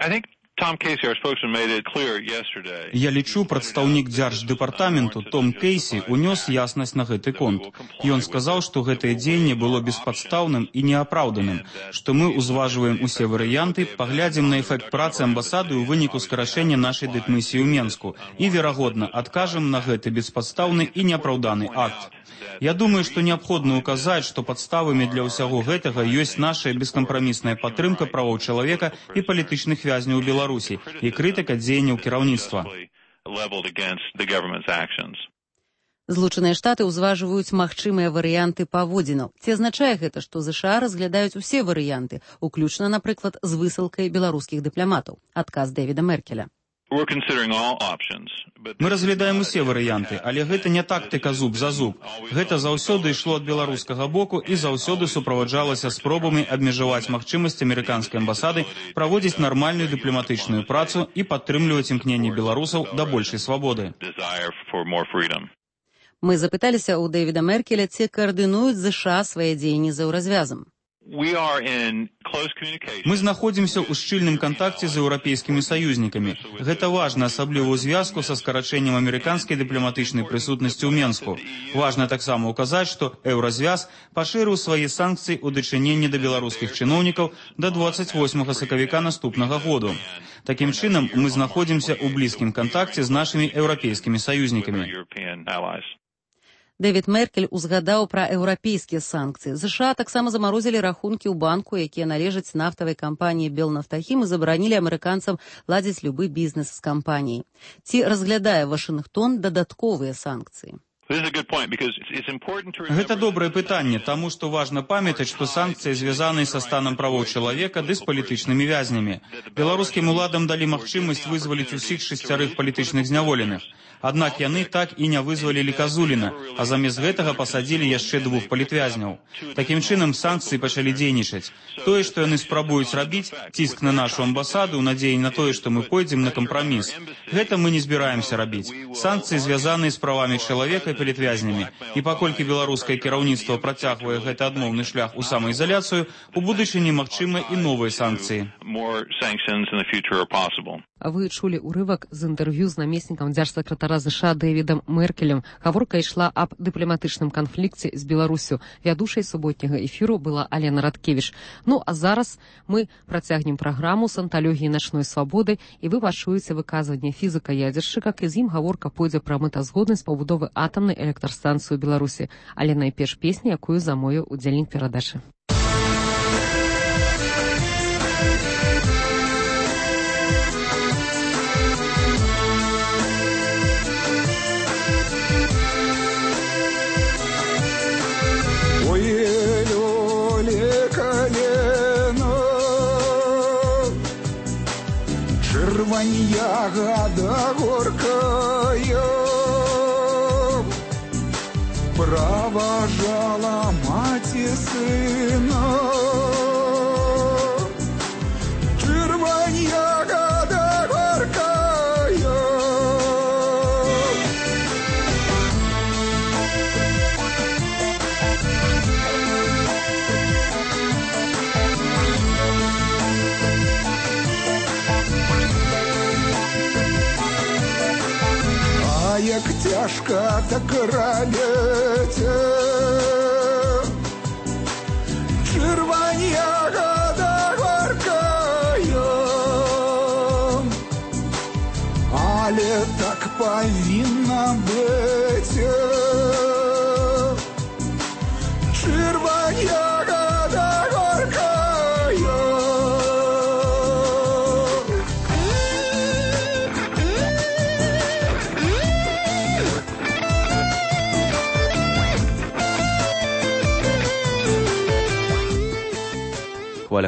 Я лічу, прадстаўнік дзярждэпартаменту Том Кейсі унёс яснасць на гэты конт. Ён сказаў, што гэтае дзеянне было беспадстаўным і неапраўданым, што мы ўзважваем усе варыянты, паглядзім на эфект працы амбасады ў выніку скарачэння нашай дыпмісіі ў Менску і, верагодна, адкажам на гэты беспадстаўны і неапраўданы акт. Я думаю, што неабходна ўказаць, што падставамі для ўсяго гэтага ёсць наша бескампрамісная падтрымка правоў чалавека і палітычных вязняў Беларусі і крытыка дзеянняў кіраўніцтва. Злучаныя Штаты ўзважваюць магчымыя варыянты паводзінаў. Ці азначае гэта, што ЗША разглядаюць усе варыянты, уключна, напрыклад, з высылкай беларускіх дыпламатаў? Адказ Дэвіда Меркеля. Мы разглядаем усе варыянты, але гэта не тактыка зуб за зуб. Гэта заўсёды ішло ад беларускага боку і заўсёды суправаджалася спробамі абмежаваць магчымасць амерыканскай амбасады праводзіць нармальную дыпламатычную працу і падтрымліваць імкненне беларусаў да большай свабоды. Мы запыталіся ў Дэвіда Меркеля, ці каардынуюць ЗША свае дзеянні за еўразвязам. Мы знаходзімся ў шчыльным кантакце з еўрапейскімі саюзнікамі. Гэта важна, асабліва ў звязку са скарачэннем амерыканскай дыпламатычнай прысутнасці ў Менску. Важна таксама ўказаць, што еўразвяз пашырыў свае санкцыі ў дачыненні да беларускіх чыноўнікаў да 28 сакавіка наступнага году. Такім чынам, мы знаходзімся ў блізкім кантакце з нашымі еўрапейскімі саюзнікамі. Дэвід Меркель узгадаў пра еўрапейскія санкцыі. ЗША таксама замарозілі рахункі ў банку, якія належаць нафтавай кампаніі «Белнафтахім» і забаранілі амерыканцам ладзіць любы бізнес з кампаніяй. Ці разглядае Вашынгтон дадатковыя санкцыі? Гэта добрае пытанне, таму што важна памятаць, што санкцыі звязаны са станам правоў чалавека ды з палітычнымі вязнямі. Беларускім уладам далі магчымасць вызваліць усіх 6 палітычных зняволеных. Аднак яны так і не вызвалілі Казуліна, а замест гэтага пасадзілі яшчэ 2 палітвязняў. Такім чынам санкцыі пачалі дзейнічаць. Тое, што яны спрабуюць рабіць, ціск на нашу амбасаду ў надзеі на тое, што мы пойдзем на кампраміс. Гэта мы не збіраемся рабіць. Санкцыі звязаныя з правамі чалавека і палітвязнямі. І паколькі беларускае кіраўніцтва працягвае гэты адмоўны шлях у самаізаляцыю, у будучыні магчымы і новыя санкцыі. Вы чулі ўрывак з інтэрв'ю з намеснікам дзяржсакратара ЗША Дэвідам Меркелем. Гаворка ішла аб дыпламатычным канфлікце з Беларуссю. Вядушай суботняга эфіру была Алена Радкевіч. Ну, а зараз мы працягнем праграму з анталогіі начной свабоды, і вы пачуеце выказванне фізіка-ядзершчыка, і з ім гаворка пойдзе пра мэтазгоднасць пабудовы атамнай электрастанцыі ў Беларусі. Але найперш песня, якую замовіў удзельнік перадачы. Ягода горкая провожала мать и сына. Червонь ягода горкая. Як тяжко так радіться, червонь ягода горкая, але так повинно быть. Червонь ягода горкая.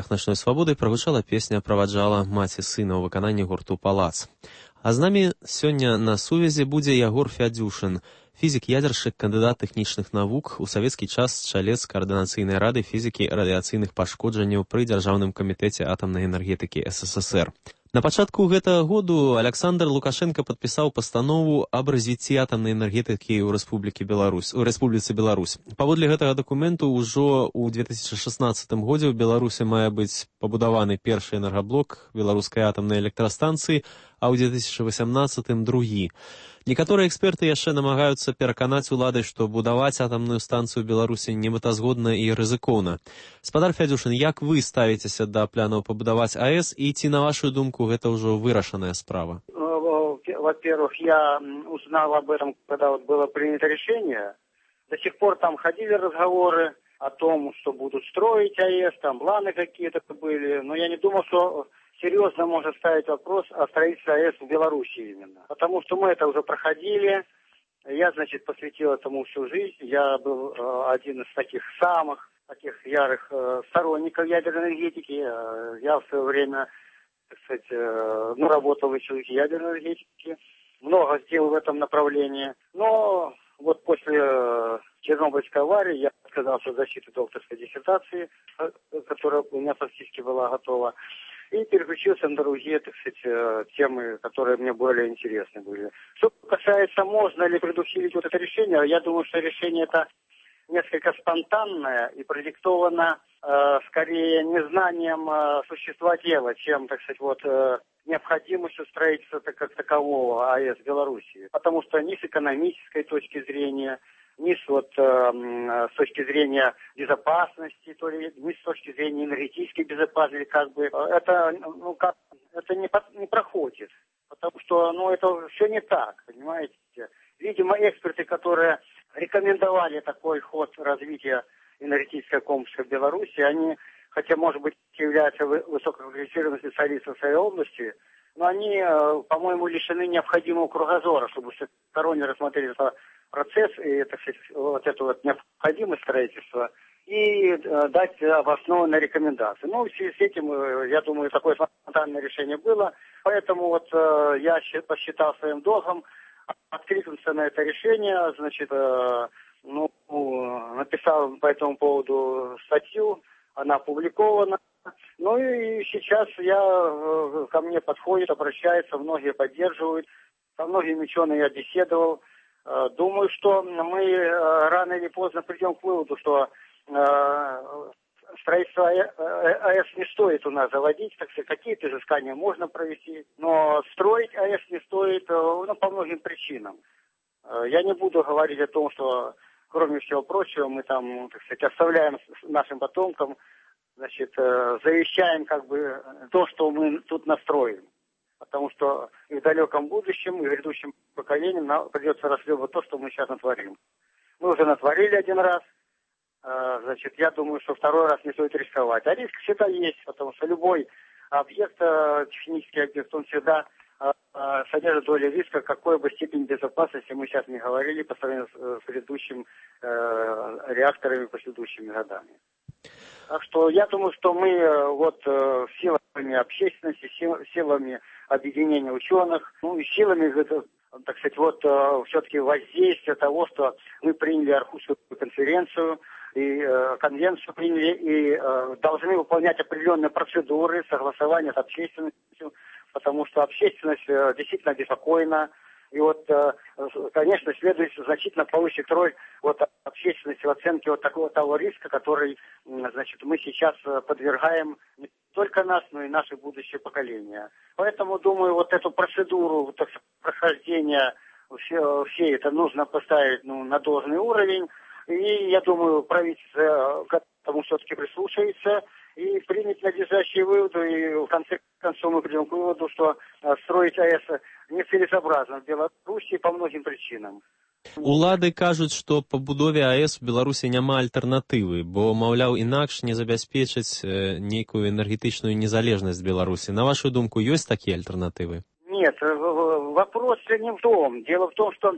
хвалях начной свабоды прагучала песня праваджала маці сына ў выкананні гурту «Палац». А з намі сёння на сувязі будзе Ягор Фядзюшын, фізік-ядзершчык, кандыдат тэхнічных навук, у савецкі час чалец каардынацыйнай рады фізікі радыяцыйных пашкоджанняў пры Дзяржаўным камітэце атамнай энергетыкі СССР. На пачатку гэтага году Александр Лукашенко падпісаў пастанову аб развіцці атамнай энергетыкі ў Рэспубліцы Беларусь. Паводле гэтага дакументу ўжо ў 2016 годзе ў Беларусі мае быць пабудаваны першы энергаблок беларускай атамнай электрастанцыі, а ў 2018 другі. Некаторыя эксперты яшчэ намагаюцца пераканаць улады, што будаваць атамную станцыю ў Беларусі немэтазгодна і рызыкоўна. Спадар Фядзюшын, як вы ставіцеся да планаў пабудаваць АЭС, і ці, на вашу думку, гэта ўжо вырашаная справа? Во-первых, я узнал об этом, когда вот было принято решение. До сих пор там ходили разговоры о том, что будут строить АЭС, там планы какие-то были, но я не думал, что серьезно можно ставить вопрос о строительстве АЭС в Беларуси именно. Потому что мы это уже проходили. Я, значит, посвятил этому всю жизнь. Я был один из самых ярых сторонников ядерной энергетики. Я в свое время, так сказать, работал в Институте ядерной энергетики. Много сделал в этом направлении. Но вот после Чернобыльской аварии я отказался от защиты докторской диссертации, которая у меня фактически была готова. И переключился на другие, так сказать, темы, которые мне более интересны были. Что касается, можно ли предусилить вот это решение, я думаю, что решение это несколько спонтанное и продиктовано скорее незнанием существа дела, чем, так сказать, необходимостью строительства как такового АЭС в Беларуси. Потому что ни с экономической точки зрения, ни с точки зрения безопасности, ни с точки зрения энергетической безопасности, это не проходит. Потому что, это все не так, понимаете. Видимо, эксперты, которые рекомендовали такой ход развития энергетического комплекса в Беларуси, они, хотя, может быть, являются высококвалифицированными специалистами в своей области, но они, по-моему, лишены необходимого кругозора, чтобы всесторонне рассмотреть этот процесс и, так сказать, эту необходимость строительства и дать обоснованные рекомендации. В связи с этим, я думаю, такое спонтанное решение было. Поэтому я посчитал своим долгом откликнуться на это решение, значит, написал по этому поводу статью, она опубликована. И сейчас ко мне подходит, обращается, многие поддерживают, со многими учеными я беседовал. Думаю, что мы рано или поздно придем к выводу, что строительство АЭС не стоит у нас заводить, так сказать, какие-то изыскания можно провести, но строить АЭС не стоит по многим причинам. Я не буду говорить о том, что, кроме всего прочего, мы там, так сказать, оставляем нашим потомкам, значит, завещаем то, что мы тут настроим. Потому что и в далеком будущем, и в грядущем поколениям нам придется расследовать то, что мы сейчас натворим. Мы уже натворили один раз. Значит, я думаю, что второй раз не стоит рисковать. А риск всегда есть, потому что любой объект, технический объект, он всегда содержит долю риска, какой бы степень безопасности мы сейчас не говорили по сравнению с предыдущими реакторами, предыдущими годами. Так что я думаю, что мы силами общественности, силами объединения ученых, и силами, так сказать, все-таки воздействия того, что мы приняли Орхусскую конференцию и конвенцию приняли, и должны выполнять определенные процедуры согласования с общественностью, потому что общественность действительно беспокойна. И конечно, следует значительно повысить роль общественности в оценке того риска, который, значит, мы сейчас подвергаем не только нас, но и наши будущие поколения. Поэтому, думаю, эту процедуру прохождения всей это нужно поставить на должный уровень. И я думаю, правительство к этому все-таки прислушается и примет надлежащие выводы. И в конце концов мы придем к выводу, что строить АЭС нецелесообразно в Беларуси по многим причинам. Улады кажуць, што пабудове АЭС у Беларусі няма альтэрнатывы, бо, маўляў, інакш не забяспечыць нейкую энергетычную незалежнасць Беларусі. На вашу думку, ёсць такія альтэрнатывы? Нет, вопрос не в том. Дело в том, что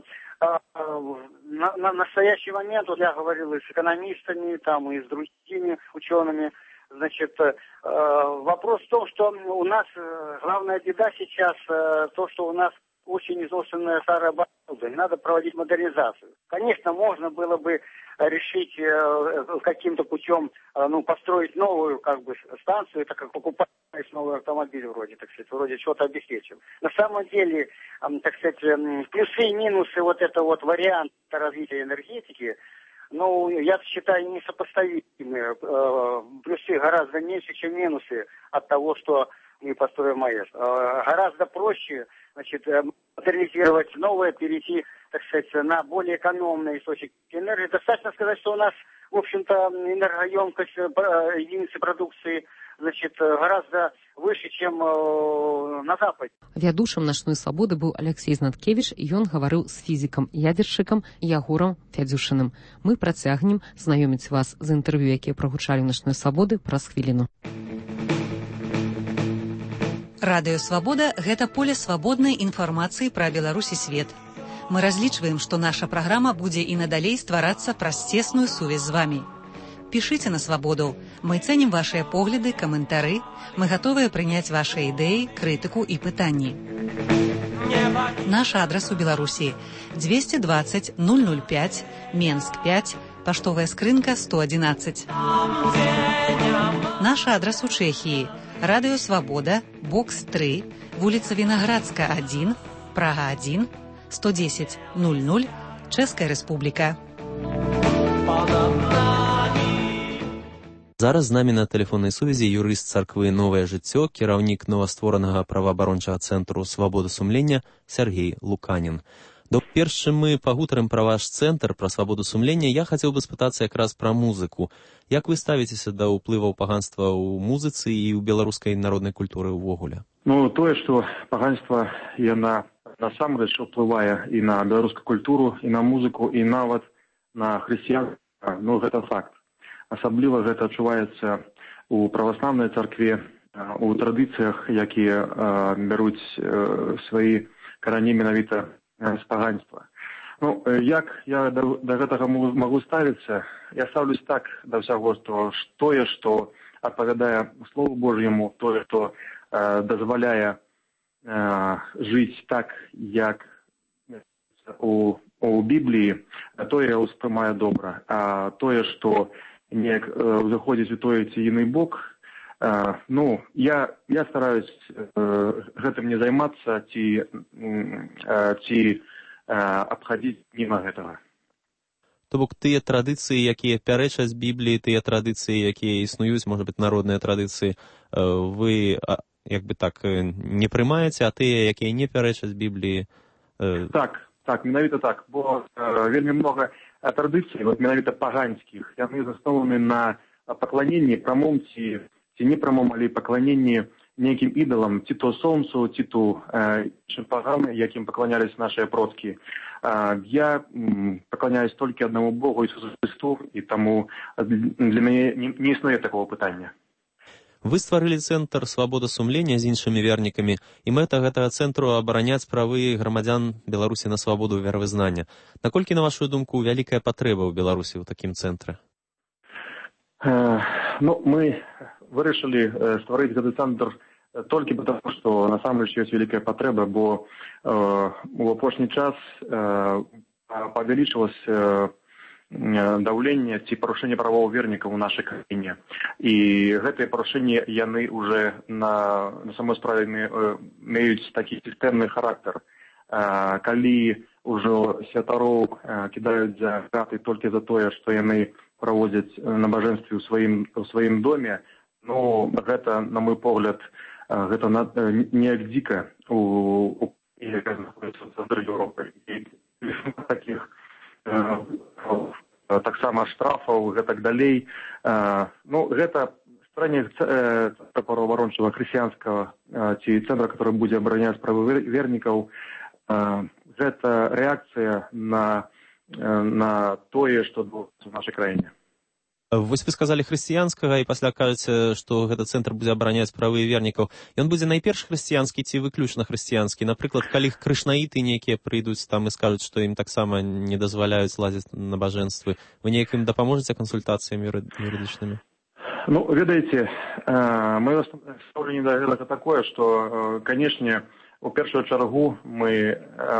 на настоящий момент, я говорил и с экономистами, и с другими учеными, Значит, вопрос в том, что у нас главная беда сейчас, то, что у нас очень изношенная старая оборудование, надо проводить модернизацию. Конечно, можно было бы решить каким-то путем, построить новую, станцию, так как покупать новый автомобиль вроде чего-то обеспечим. На самом деле, плюсы и минусы варианта развития энергетики, я считаю, несопоставимые. Плюсы гораздо меньше, чем минусы от того, что мы построим АЭС. Гораздо проще, модернизировать новое, перейти, на более экономные источники энергии. Достаточно сказать, что у нас, в общем-то, энергоемкость единицы продукции, гораздо выше, чем на Западе. Вядучым «Начной свабоды» быў Алексей Знаткевич, і ён гаварыў з фізікам-ядзершчыкам Ягорам Фядзюшыным. Мы працягнем знаёміць вас з інтэрв'ю, якія прагучалі ў «Начной свабоды» праз хвіліну. Радыё «Свабода» – гэта поле свабоднай інфармацыі пра Беларусь і свет. Мы разлічваем, што наша праграма будзе і надалей стварацца праз цесную сувязь з вамі. Пішыце на «Свабоду». Мы цэнім вашыя погляды, каментары. Мы гатовыя прыняць вашыя ідэі, крытыку і пытанні. Наш адрас у Беларусі 220 005, Менск 5, паштовая скрынка 111. Наш адрас у Чэхіі Радыё «Свабода», бокс 3, вуліца Вінаградска 1, Прага 1, 110 00, Чэшская Рэспубліка. Зараз з намі на тэлефоннай сувязі юрыст царквы «Новае жыццё», кіраўнік новастворанага праваабарончага цэнтру «Свабода сумлення» Сергей Луканін. Перш чым мы пагутарым пра ваш цэнтр, пра свабоду сумлення, я хацеў бы спытацца якраз пра музыку. Як вы ставіцеся да ўплываў паганства ў музыцы і ў беларускай народнай культуры ўвогуле? Тое, што паганства, яна насамрэч уплывае і на беларускую культуру, і на музыку, і нават на хрысціян, гэта факт. Асабліва гэта адчуваецца у праваслаўнай царкве, у традыцыях, якія бяруць свае карані менавіта з паганства. Як я да гэтага магу ставіцца? Я ставлюсь так да ўсяго, тое, што адпавядае Слову Божьяму, тое, што дазваляе жыць так, як у Бібліі, тое я ўспрымаю добра. А тое, што неяк заходзіць у той ці іны бок, я стараюсь гэтым не займацца ці абхадзіць міма гэтага. То бок тыя традыцыі, якія пярэчаць Бібліі, тыя традыцыі, якія існуюць, можа быць, народныя традыцыі, вы не прымаеце, а тыя, якія не пярэчаць Бібліі? Так, менавіта так, бо вельмі многа традыцый, менавіта паганскіх, яны заснаваны на пакланенні прамом ці непрамом, але пакланенні нейкім ідалам, ці то сонцу, ці то паганы, якім пакланялись нашыя продкі. Я пакланяюсь толькі аднаму Богу, Ісусу Христу, і таму для мяне не існуе такого пытання. Вы стварылі цэнтр «Свабода сумлення» з іншымі вернікамі, і мэта гэтага цэнтру абараняць правы грамадзян Беларусі на свабоду веравызнання. Наколькі, на вашу думку, вялікая патрэба ў Беларусі ў такім цэнтры? Мы вырашылі стварыць гэты цэнтр толькі потому, што насамрэч ёсць вялікая патрэба, бо у апошні час павялічылася даўленне ці парушэнне правоў вернікаў у нашай краіне. І гэтыя парушэнні, яны ўжо на самой справе маюць такі сістэмны характар. Калі ўжо святароў кідаюць за граты толькі за тое, што яны праводзяць набажэнствы ў сваім доме, гэта, на мой погляд, гэта неяк дзіка у Еўропы. І такіх таксама штрафаў, гэтак далей. Гэта стварэнне цэнтра праваабарончага хрысціянскага ці цэнтра, который будзе абараняць правы вернікаў, гэта рэакцыя на тое, што адбылося ў нашай краіне. Вось вы сказалі хрысціянскага, і пасля кажаце, што гэты цэнтр будзе абараняць правы вернікаў. Ён будзе найперш хрысціянскі ці выключна хрысціянскі? Напрыклад, калі крышнаіты нейкія прыйдуць там і скажуць, што ім таксама не дазваляюць лазіць на набажэнствы, вы неяк ім дапаможаце кансультацыямі юрыдычнымі? Ну, ведаеце, маё стаўленне да гэтага такое, што, канешне, у першую чаргу мы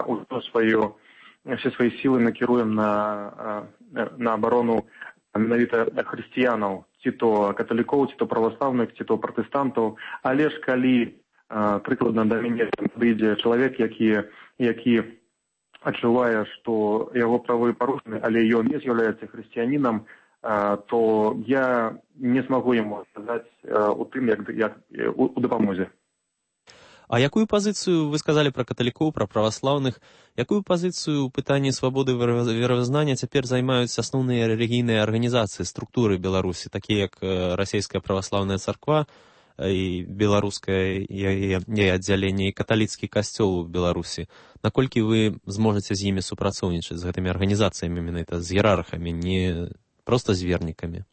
все свае сілы накіруем на абарону менавіта хрысціянаў, ці то каталікоў, ці то праваслаўных, ці то пратэстантаў. Але ж калі прыкладна да мяне прыйдзе чалавек, які адчувае, што яго правы парушаны, але ён не з'яўляецца хрысціянінам, то я не смогу ему сказать у тым, як у дапамозе. А якую пазіцыю, вы сказалі пра каталікоў, пра праваслаўных, якую пазіцыю ў пытанні свабоды веравызнання цяпер займаюць асноўныя рэлігійныя арганізацыі, структуры Беларусі, такія як расійская праваслаўная царква і беларускае яе аддзяленне і каталіцкі касцёл у Беларусі? Наколькі вы зможаце з імі супрацоўнічаць, з гэтымі арганізацыямі, менавіта з іерархамі, не просто з вернікамі?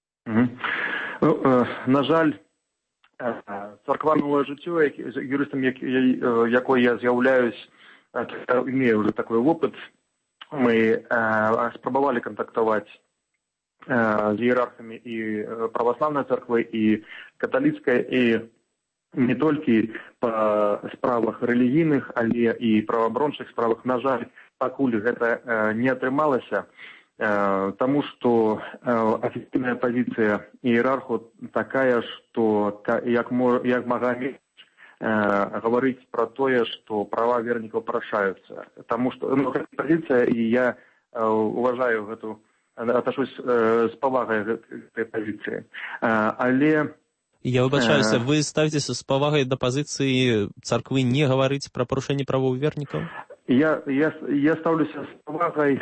На жаль, царква «Новае жыццё», юрыстам якой я з'яўляюсь, имею уже такой опыт, мы спрабавалі кантактаваць з іерархамі і праваслаўнай царквы, і каталіцкай, і не толькі па справах рэлігійных, але і праваабарончых справах. На жаль, пакуль гэта не атрымалася, тому что официальная позиция иерарху такая, что як Магомед говорить про то, что права верников порушаются. Потому что эта позиция, и я уважаю эту, отношусь с повагой к этой позиции. Але я выбачаюся, вы ставитесь с повагой до позиции церкви не говорить про порушение правов верников? Я ставлюся с повагой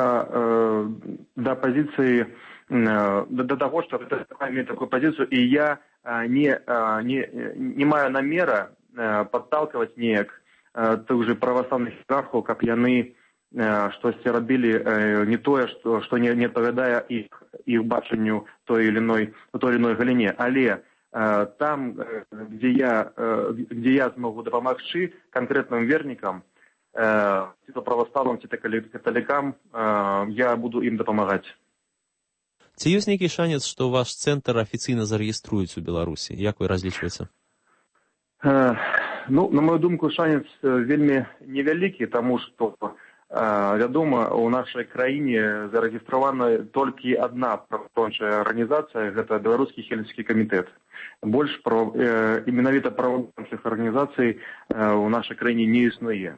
до позиции, до того, что церковь имеет такую позицию, и я не маю намера подталкивать неяк тых же православных иерархов, как яны штосьці рабілі не тое, што не адпавядае іх бачанню той или иной галіне. Але там, где я змогу дапамагчы конкретным вернікам, ці то праваслаўным, ці то каталікам, я буду ім дапамагаць. Ці ёсць нейкі шанец, што ваш цэнтр афіцыйна зарэгіструюць у Беларусі? Як вы разлічваеце? Ну, на мою думку, шанец вельмі невялікі, таму што, вядома, у нашай краіне зарэгістравана толькі адна праваабарончая арганізацыя, гэта Беларускі хельсінскі камітэт. Больш менавіта праваабарончых арганізацый у нашай краіне не існуе.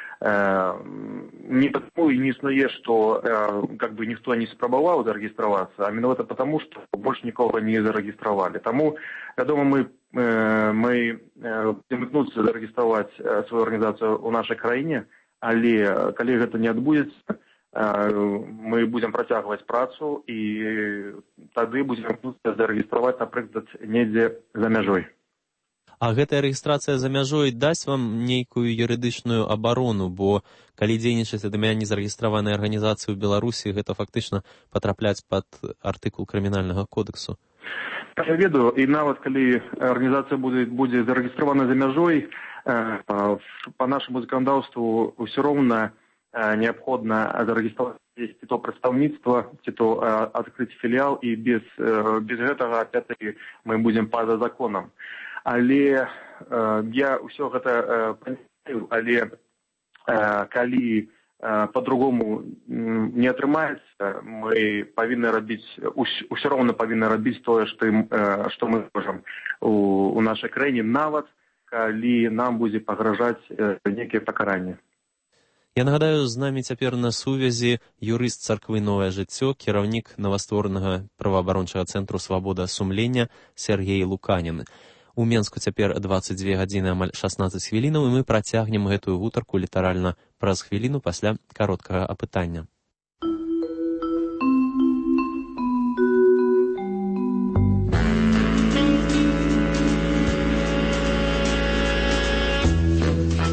Не потому и не існуе, что как бы никто не спрабаваў зарегистрироваться, а именно это потому, что больше никого не зарегистрировали. Тому, я думаю, мы будем імкнуцца зарегистрировать свою организацию у нашей краіне, але калі гэта не адбудзецца, мы будем працягваць працу и тады будем імкнуцца зарегистрировать, напрыклад, недзе за мяжой. А гэтая рэгістрацыя за мяжой дасць вам нейкую юрыдычную абарону, бо калі дзейнічаць ад імя незарэгістраванай арганізацыі ў Беларусі, гэта фактычна патрапляць пад артыкул крымінальнага кодексу. Я ведаю, і нават калі арганізацыя будзе зарэгістравана за мяжой, по нашему законодаўству ўсё роўна неабходна зарэгістраваць ці то прадстаўніцтва, ці то адкрыць філіял, і без гэтага опять-таки мы будзем па-за законам. Але я ўсё гэта памятаю, але калі по-другому не атрымаецца, мы павінны рабіць, ўсё роўна павінны рабіць тое, што мы можам у нашай краіне, нават калі нам будзе пагражаць нейкае пакаранне. Я нагадаю, з намі цяпер на сувязі юрыст царквы «Новае жыццё», кіраўнік новастворанага праваабарончага цэнтру «Свабода сумлення» Сергей Луканін. У Менску цяпер 22 гадзіны амаль 16 хвілінаў, і мы працягнем гэтую гутарку літаральна праз хвіліну пасля кароткага апытання.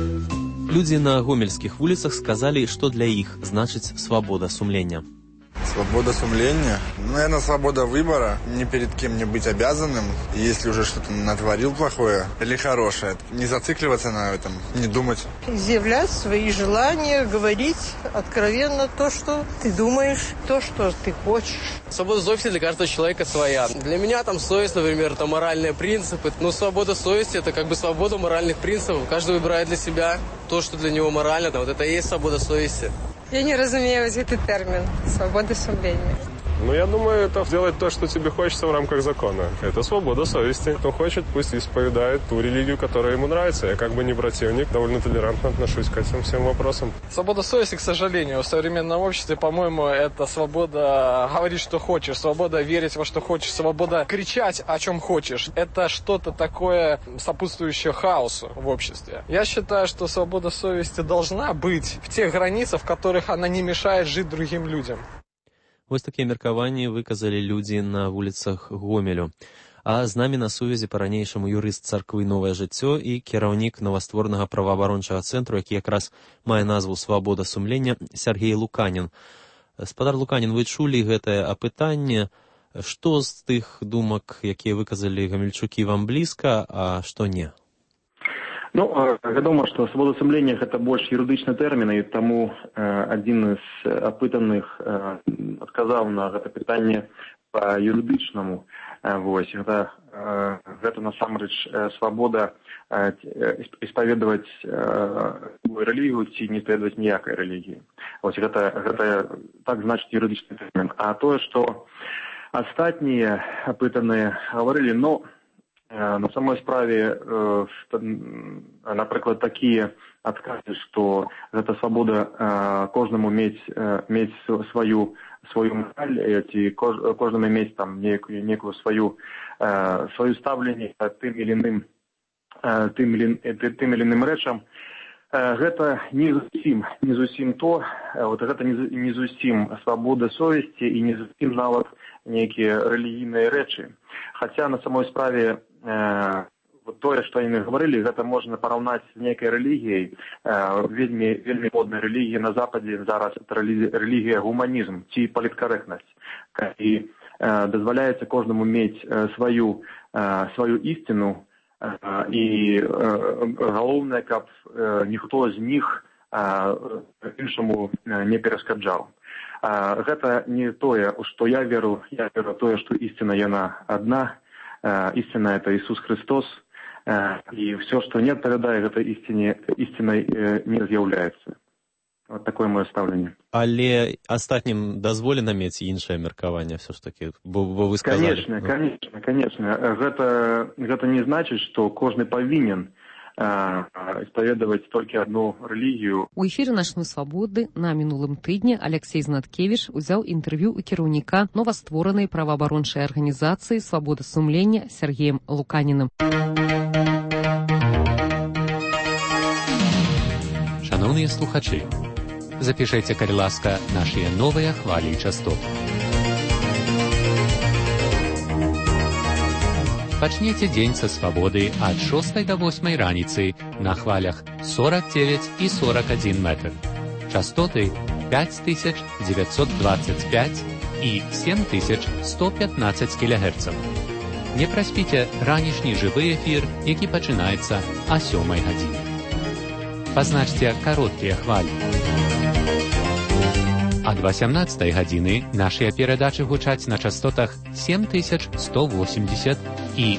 Людзі на гомельскіх вуліцах сказалі, што для іх значыць свабода сумлення. Свобода сумления? Наверное, свобода выбора. Ни перед кем не быть обязанным. Если уже что-то натворил плохое или хорошее, не зацикливаться на этом, не думать. Изъявлять свои желания, говорить откровенно то, что ты думаешь, то, что ты хочешь. Свобода совести для каждого человека своя. Для меня там совесть, например, это моральные принципы. Но свобода совести – это как бы свобода моральных принципов. Каждый выбирает для себя то, что для него морально. Вот это и есть свобода совести. Я не разумею этот термин «свобода сумления». Ну, я думаю, это делать то, что тебе хочется в рамках закона. Это свобода совести. Кто хочет, пусть исповедает ту религию, которая ему нравится. Я как бы не противник, довольно толерантно отношусь к этим всем вопросам. Свобода совести, к сожалению, в современном обществе, по-моему, это свобода говорить, что хочешь, свобода верить во что хочешь, свобода кричать, о чем хочешь. Это что-то такое, сопутствующее хаосу в обществе. Я считаю, что свобода совести должна быть в тех границах, в которых она не мешает жить другим людям. Вось такія меркаванні выказалі людзі на вуліцах Гомелю. А з намі на сувязі па-ранейшаму юрыст царквы «Новае жыццё» і кіраўнік новастворанага праваабарончага цэнтру, які якраз мае назву «Свабода сумлення», Сергей Луканін. Спадар Луканін, вы чулі гэтае апытанне? Што з тых думак, якія выказалі гамельчукі, вам блізка, а што не? Ну, вядома, што свабода сумлення – гэта больш юрыдычны тэрмін, і таму адзін з апытаных адказаў на гэта пытанне па-юрыдычнаму. Вось, гэта насамрэч свабода исповедовать рэлігію ці не исповедовать ніякай рэлігіі. Вось, гэта так значыць юрыдычны тэрмін. А тое, што астатнія апытаныя гаварылі, на самой справе, напрыклад, такія адказы, што гэта свабода кожнаму мець сваю мораль, ці кожнаму мець там некую сваю стаўленне тым или иным рэчам, гэта не зусім то, гэта не зусім свабода совесці і не зусім нават нейкія рэлігійныя рэчы. Хаця на самой справе тое, што яны гаварылі, гэта можна параўнаць з нейкай рэлігіяй, вельмі моднай рэлігіяй на Западзе зараз, это рэлігія гуманізм ці паліткарэктнасць. І дазваляецца кожнаму мець сваю ісціну, і галоўнае, каб ніхто з них іншаму не перашкаджаў. Гэта не тое, што я веру тое, што ісціна яна адна, ісціна это Ісус Христос, і все, што не адпавядае гэтай ісцінай, не з'яўляецца. Вот такое моё стаўленне. Але астатнім дазволена мець іншае меркаванне все ж таки, бо вы сказалі. Конечно. Гэта не значыць, што кожны павінен исповедовать толькі одну рэлігію. У эфіры «Начной свабоды» на мінулым тыдні Алексей Знаткевич узяў інтэрв'ю у кіраўніка новастворанай праваабарончай арганізацыі «Свабода сумлення» Сергеем Луканінам. Шановныя слухачы, запішайце, калі ласка, нашыя новыя хвалі і частоты. Пачнеце дзень са свабоды ад 6 до 8 раніцы на хвалях 49 і 41 метр. Частоты 5925 і 7115 кГц. Не праспіце ранішні жывы эфір, які пачынаецца о 7 гадзіне. Пазначце кароткія хвалі. Ад 18 гадзіны нашыя перадачы гучаць на частотах 7180 і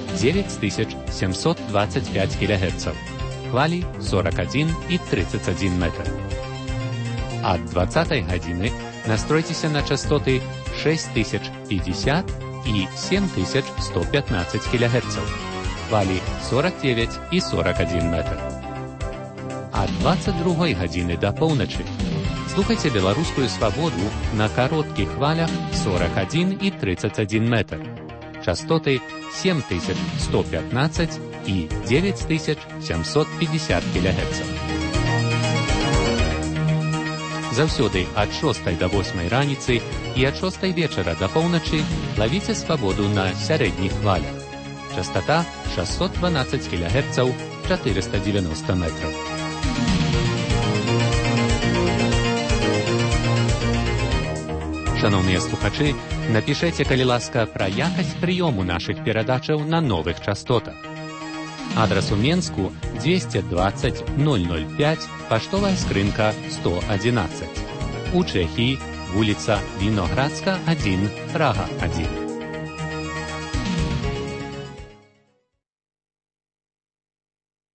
9725 кГц. Хвалі 41 і 31 метр. Ад 20 гадзіны настройцеся на частоты 6050 і 7115 кГц. Хвалі 49 і 41 метр. Ад 22 гадзіны да поўначы слухайце беларускую свабоду на кароткіх хвалях 41 і 31 метр. Частоты 7115 і 9750 кГц. Заўсёды ад 6 до 8 раніцы і ад 6 вечара да поўначы лавіце свабоду на сярэдніх хвалях. Частота 612 кГц, 490 метров. Шановныя слухачы, напішэце, калі ласка, пра якасць прыёму нашых перадачаў на новых частотах. Адрас у Менску 220 005, паштовая скрынка 111. У Чэхіі вуліца Віноградска 1, Прага 1.